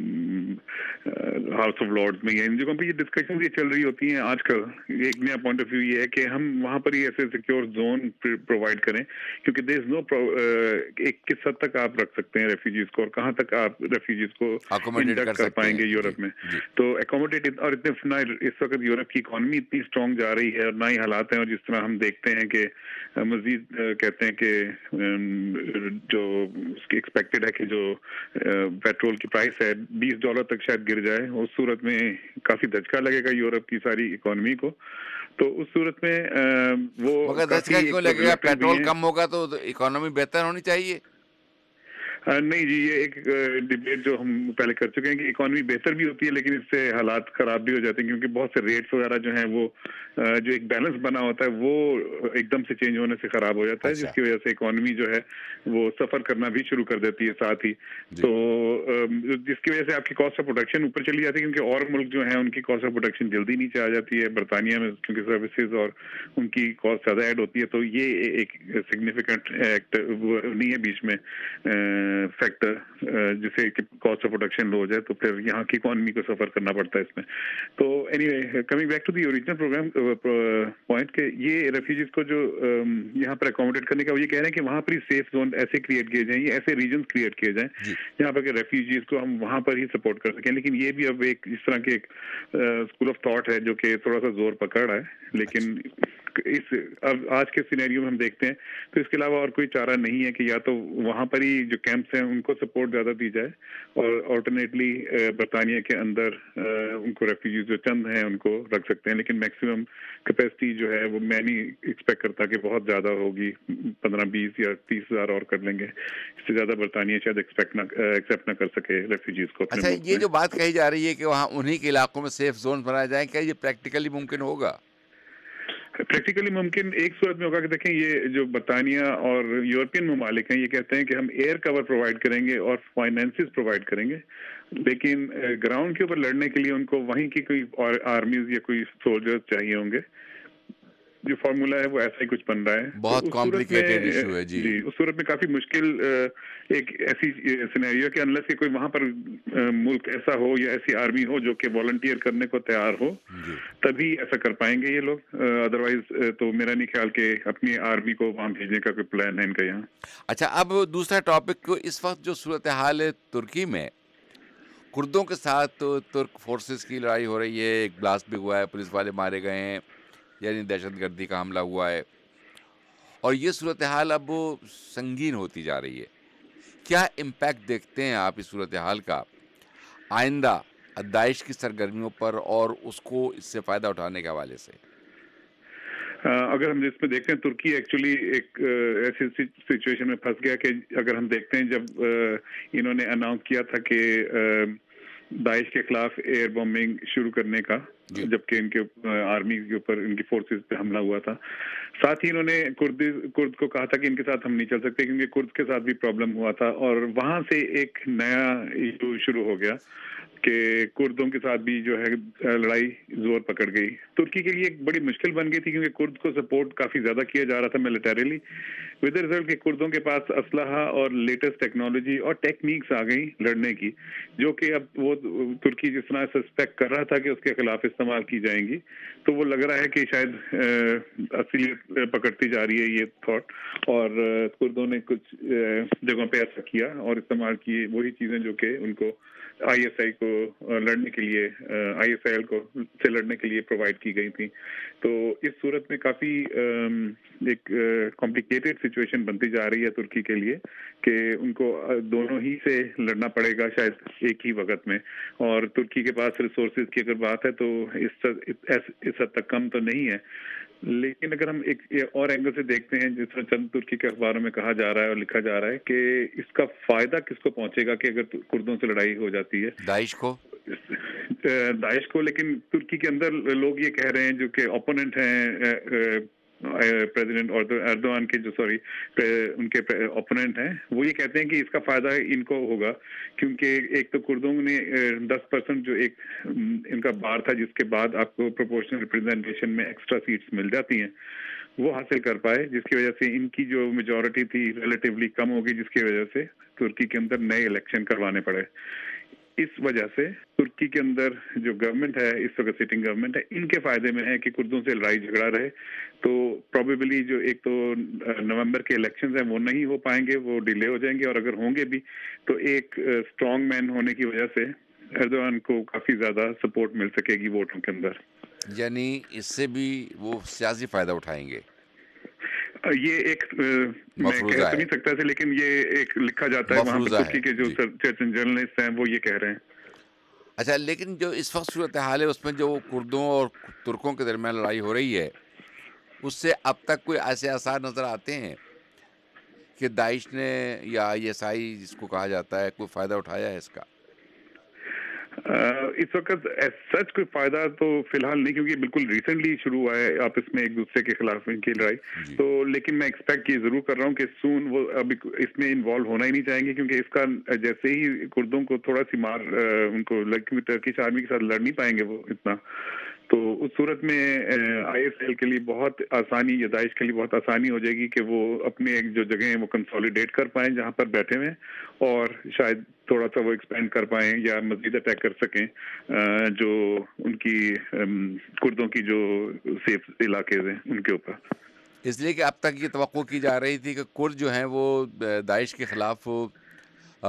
ہاؤس آف لارڈز میں، ان جگہوں پہ یہ ڈسکشن یہ چل رہی ہوتی ہیں آج کل. ایک نیا پوائنٹ آف ویو یہ ہے کہ ہم وہاں پر ہی ایسے سیکیور زون پرووائڈ کریں، کیونکہ دیر از نو ایک کس حد تک آپ رکھ سکتے ہیں ریفیوجیز کو اور کہاں تک آپ ریفیوجیز کو انڈکٹ کر پائیں گے یورپ میں. تو اکوموڈیٹ، اور اتنے اس وقت یورپ کی اکانومی اتنی اسٹرانگ جا رہی ہے اور نہ ہی حالات ہیں. اور جس طرح ہم دیکھتے ہیں کہ مزید کہتے ہیں کہ جو اس کی ایکسپیکٹڈ ہے کہ جو پیٹرول کی پرائس ہے بیس ڈالر تک شاید گر جائے. اس صورت میں کافی دھچکا لگے گا یورپ کی ساری اکانومی کو. تو اس صورت میں وہ دھچکا کیوں لگے گا؟ پیٹرول کم ہوگا تو اکانومی بہتر ہونی چاہیے. نہیں جی، یہ ایک ڈبیٹ جو ہم پہلے کر چکے ہیں کہ اکانومی بہتر بھی ہوتی ہے لیکن اس سے حالات خراب بھی ہو جاتے ہیں، کیونکہ بہت سے ریٹس وغیرہ جو ہیں وہ جو ایک بیلنس بنا ہوتا ہے وہ ایک دم سے چینج ہونے سے خراب ہو جاتا ہے، جس کی وجہ سے اکانومی جو ہے وہ سفر کرنا بھی شروع کر دیتی ہے ساتھ ہی. تو جس کی وجہ سے آپ کی کاسٹ آف پروڈکشن اوپر چلی جاتی ہے، کیونکہ اور ملک جو ہیں ان کی کاسٹ آف پروڈکشن جلدی نیچے آ جاتی ہے. برطانیہ میں کیونکہ سروسز اور ان کی کاسٹ زیادہ ایڈ ہوتی ہے، تو یہ ایک سگنیفیکنٹ ایکٹ نہیں ہے بیچ میں فیکٹر جسے کاسٹ آف پروڈکشن لو ہو جائے تو پھر یہاں کی اکانومی کو سفر کرنا پڑتا ہے اس میں. تو anyway coming back to the original programme point کہ یہ ریفیوجیز کو جو یہاں پر اکوموڈیٹ کرنے کا وہ یہ کہہ رہے ہیں کہ وہاں پر ہی سیف زون ایسے کریٹ کیے جائیں، یہ ایسے ریجنس کریٹ کیے جائیں جہاں پر کہ ریفیوجیز کو ہم وہاں پر ہی سپورٹ کر سکیں. لیکن یہ بھی اب ایک اس طرح کے ایک اسکول آف تھاٹ ہے جو کہ تھوڑا سا زور پکڑ رہا ہے، لیکن اس اب آج کے سینیریو میں ہم دیکھتے ہیں تو اس کے علاوہ اور کوئی چارہ نہیں ہے کہ یا تو وہاں پر ہی جو کیمپس ہیں ان کو سپورٹ زیادہ دی جائے اور آلٹرنیٹلی برطانیہ کے اندر ان کو ریفیوجیز جو چند ہیں ان کو رکھ سکتے ہیں، لیکن میکسیمم کیپیسٹی جو ہے وہ میں نہیں ایکسپیکٹ کرتا کہ بہت زیادہ ہوگی، پندرہ بیس یا تیس ہزار اور کر لیں گے، اس سے زیادہ برطانیہ شاید ایکسپیکٹ نہ ایکسیپٹ نہ کر سکے ریفیوجیز کو. اچھا، یہ جو بات کہی جا رہی ہے کہ وہاں انہی کے علاقوں میں سیف زون بنائے جائیں، کیا یہ پریکٹیکلی ممکن ہوگا؟ پریکٹیکلی ممکن ایک صورت میں ہوگا کہ دیکھیں یہ جو برطانیہ اور یورپین ممالک ہیں یہ کہتے ہیں کہ ہم ایئر کور پرووائڈ کریں گے اور فائنینسز پرووائڈ کریں گے، لیکن گراؤنڈ کے اوپر لڑنے کے لیے ان کو وہیں کی کوئی آرمیز یا کوئی سولجرز چاہیے ہوں گے. جو فارمولا ہے وہ ایسا ہی کچھ بن رہا ہے، بہت کمپلیکیٹڈ ایشو ہے. جی جی اس صورت میں کافی مشکل ایک ایسی سینیریو کہ انلیس کہ کوئی وہاں پر ملک ایسا ہو یا ایسی آرمی ہو جو کہ والنٹیئر کرنے کو تیار ہو تبھی ایسا کر پائیں گے یہ لوگ، ادروائز تو میرا نہیں خیال کہ اپنی آرمی کو وہاں بھیجنے کا کوئی پلان ہے ان کا یہاں. اچھا، اب دوسرا ٹاپک، اس وقت جو صورتحال ہے ترکی میں کردوں کے ساتھ ترک فورسز کی لڑائی ہو رہی ہے، ایک بلاسٹ بھی ہوا ہے، پولیس والے مارے گئے ہیں، یعنی دہشت گردی کا حملہ ہوا ہے، اور یہ صورتحال اب سنگین ہوتی جا رہی ہے. کیا امپیکٹ دیکھتے ہیں آپ اس صورتحال کا آئندہ داعش کی سرگرمیوں پر اور اس کو اس سے فائدہ اٹھانے کے حوالے سے؟ اگر ہم اس میں دیکھتے ہیں ترکی ایکچولی ایک ایسی سچویشن میں پھنس گیا کہ اگر ہم دیکھتے ہیں جب انہوں نے اناؤنس کیا تھا کہ داعش کے خلاف ایئر بمبنگ شروع کرنے کا، جبکہ ان کے آرمی کے اوپر ان کی فورسز پہ حملہ ہوا تھا، ساتھ ہی انہوں نے کرد کرد کو کہا تھا کہ ان کے ساتھ ہم نہیں چل سکتے کیونکہ کرد کے ساتھ بھی پرابلم ہوا تھا، اور وہاں سے ایک نیا ایشو شروع ہو گیا کہ کردوں کے ساتھ بھی جو ہے لڑائی زور پکڑ گئی. ترکی کے لیے ایک بڑی مشکل بن گئی تھی کیونکہ کرد کو سپورٹ کافی زیادہ کیا جا رہا تھا ملیٹریلی، ود رزلٹ کہ کردوں کے پاس اسلحہ اور لیٹسٹ ٹیکنالوجی اور ٹیکنیکس آ گئی لڑنے کی، جو کہ اب وہ ترکی جس طرح سسپیکٹ کر رہا تھا کہ اس کے خلاف استعمال کی جائیں گی، تو وہ لگ رہا ہے کہ شاید اصلیت پکڑتی جا رہی ہے یہ تھاٹ، اور کردوں نے کچھ جگہوں پہ ایسا کیا اور استعمال کیے وہی چیزیں جو کہ ان کو آئی ایس آئی کو لڑنے کے لیے آئی ایس آئی ایل کو سے لڑنے کے لیے پرووائڈ کی گئی تھی. تو اس صورت میں کافی ایک کمپلیکیٹڈ سچویشن بنتی جا رہی ہے ترکی کے لیے کہ ان کو دونوں ہی سے لڑنا پڑے گا شاید ایک ہی وقت میں، اور ترکی کے پاس ریسورسز کی اگر بات ہے تو اس اس حد تک کم تو نہیں ہے، لیکن اگر ہم ایک اور اینگل سے دیکھتے ہیں جس طرح چند ترکی کے اخباروں میں کہا جا رہا ہے اور لکھا جا رہا ہے کہ اس کا فائدہ کس کو پہنچے گا کہ اگر کردوں سے لڑائی ہو جاتی ہے، داعش کو داعش کو لیکن ترکی کے اندر لوگ یہ کہہ رہے ہیں جو کہ اوپوننٹ ہیں پریزیڈنٹ ایردوان کے، جو سوری ان کے اوپوننٹ ہیں، وہ یہ کہتے ہیں کہ اس کا فائدہ ان کو ہوگا کیونکہ ایک تو کردوں نے دس پرسنٹ جو ایک ان کا بار تھا جس کے بعد آپ کو پروپورشنل ریپرزینٹیشن میں ایکسٹرا سیٹس مل جاتی ہیں، وہ حاصل کر پائے، جس کی وجہ سے ان کی جو میجورٹی تھی ریلیٹیولی کم ہوگی، جس کی وجہ سے ترکی کے اندر نئے الیکشن کروانے پڑے. اس وجہ سے ترکی کے اندر جو گورنمنٹ ہے اس وقت سٹنگ گورنمنٹ ہے، ان کے فائدے میں ہے کہ کردوں سے لڑائی جھگڑا رہے، تو پروبیبلی جو ایک تو نومبر کے الیکشنز ہیں وہ نہیں ہو پائیں گے، وہ ڈیلے ہو جائیں گے، اور اگر ہوں گے بھی تو ایک اسٹرانگ مین ہونے کی وجہ سے ایردوان کو کافی زیادہ سپورٹ مل سکے گی ووٹوں کے اندر، یعنی اس سے بھی وہ سیاسی فائدہ اٹھائیں گے. یہ ایک میں کہہ تو نہیں سکتا تھا لیکن یہ ایک لکھا جاتا ہے وہاں پر ترکی کے جو سرچ جرنلسٹ ہیں وہ یہ کہہ رہے ہیں. اچھا، لیکن جو اس وقت صورتحال ہے اس میں جو کردوں اور ترکوں کے درمیان لڑائی ہو رہی ہے اس سے اب تک کوئی ایسے آثار نظر آتے ہیں کہ داعش نے یا آئی ایس آئی جس کو کہا جاتا ہے کوئی فائدہ اٹھایا ہے اس کا؟ اس وقت سچ کوئی فائدہ تو فی الحال نہیں، کیونکہ بالکل ریسنٹلی شروع ہوا ہے آپس میں ایک دوسرے کے خلاف ان کی لڑائی، تو لیکن میں ایکسپیکٹ یہ ضرور کر رہا ہوں کہ سون وہ ابھی اس میں انوالو ہونا ہی نہیں چاہیں گے، کیونکہ اس کا جیسے ہی کردوں کو تھوڑا سی مار ان کو ٹرکش آرمی کے ساتھ لڑ نہیں پائیں گے وہ اتنا، تو اس صورت میں آئی ایس ایل کے لیے بہت آسانی یا داعش کے لیے بہت آسانی ہو جائے گی کہ وہ اپنے ایک جو جگہیں ہیں وہ کنسولیڈیٹ کر پائیں جہاں پر بیٹھے ہوئے، اور شاید تھوڑا سا وہ ایکسپینڈ کر پائیں یا مزید اٹیک کر سکیں جو ان کی کردوں کی جو سیف علاقے ہیں ان کے اوپر. اس لیے کہ اب تک یہ توقع کی جا رہی تھی کہ کرد جو ہیں وہ داعش کے خلاف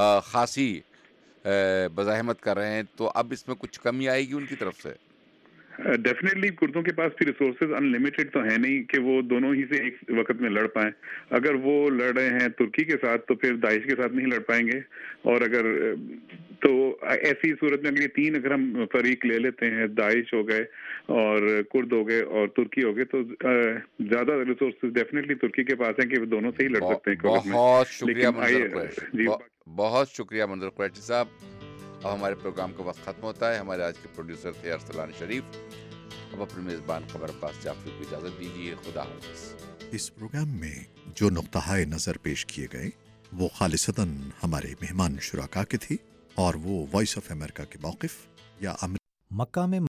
خاصی مزاحمت کر رہے ہیں، تو اب اس میں کچھ کمی آئے گی ان کی طرف سے؟ डेफिनेटली कुर्दों के पास भी रिसोर्सेज अनलिमिटेड तो है नहीं कि वो दोनों ही से एक वक्त में लड़ पाएं. अगर वो लड़ रहे हैं तुर्की के साथ तो फिर दाइश के साथ नहीं लड़ पाएंगे. और अगर तो ऐसी सूरत में अगर ये तीन अगर हम फरीक ले लेते हैं, दाइश हो गए और कुर्द हो गए और तुर्की हो गए, तो ज्यादा रिसोर्सेज डेफिनेटली तुर्की के पास हैं कि वो दोनों से ही लड़ सकते हैं. बहुत शुक्रिया मंजर कुरैशी, बहुत शुक्रिया मंजर कुरैशी साहब. अब हमारे प्रोग्राम का वक्त खत्म होता है. हमारे आज के प्रोड्यूसर थे अरसलान शरीफ. अब अपने मेज़बान क़मर अब्बास जाफ़री को इजाज़त दीजिए. खुदा हाफ़िज़. इस प्रोग्राम में जो नुक्ता-ए नज़र पेश किए गए वो खालिसतन हमारे मेहमान शुराका के थे और वो वॉइस ऑफ अमेरिका के मौक़िफ़ या मक्का में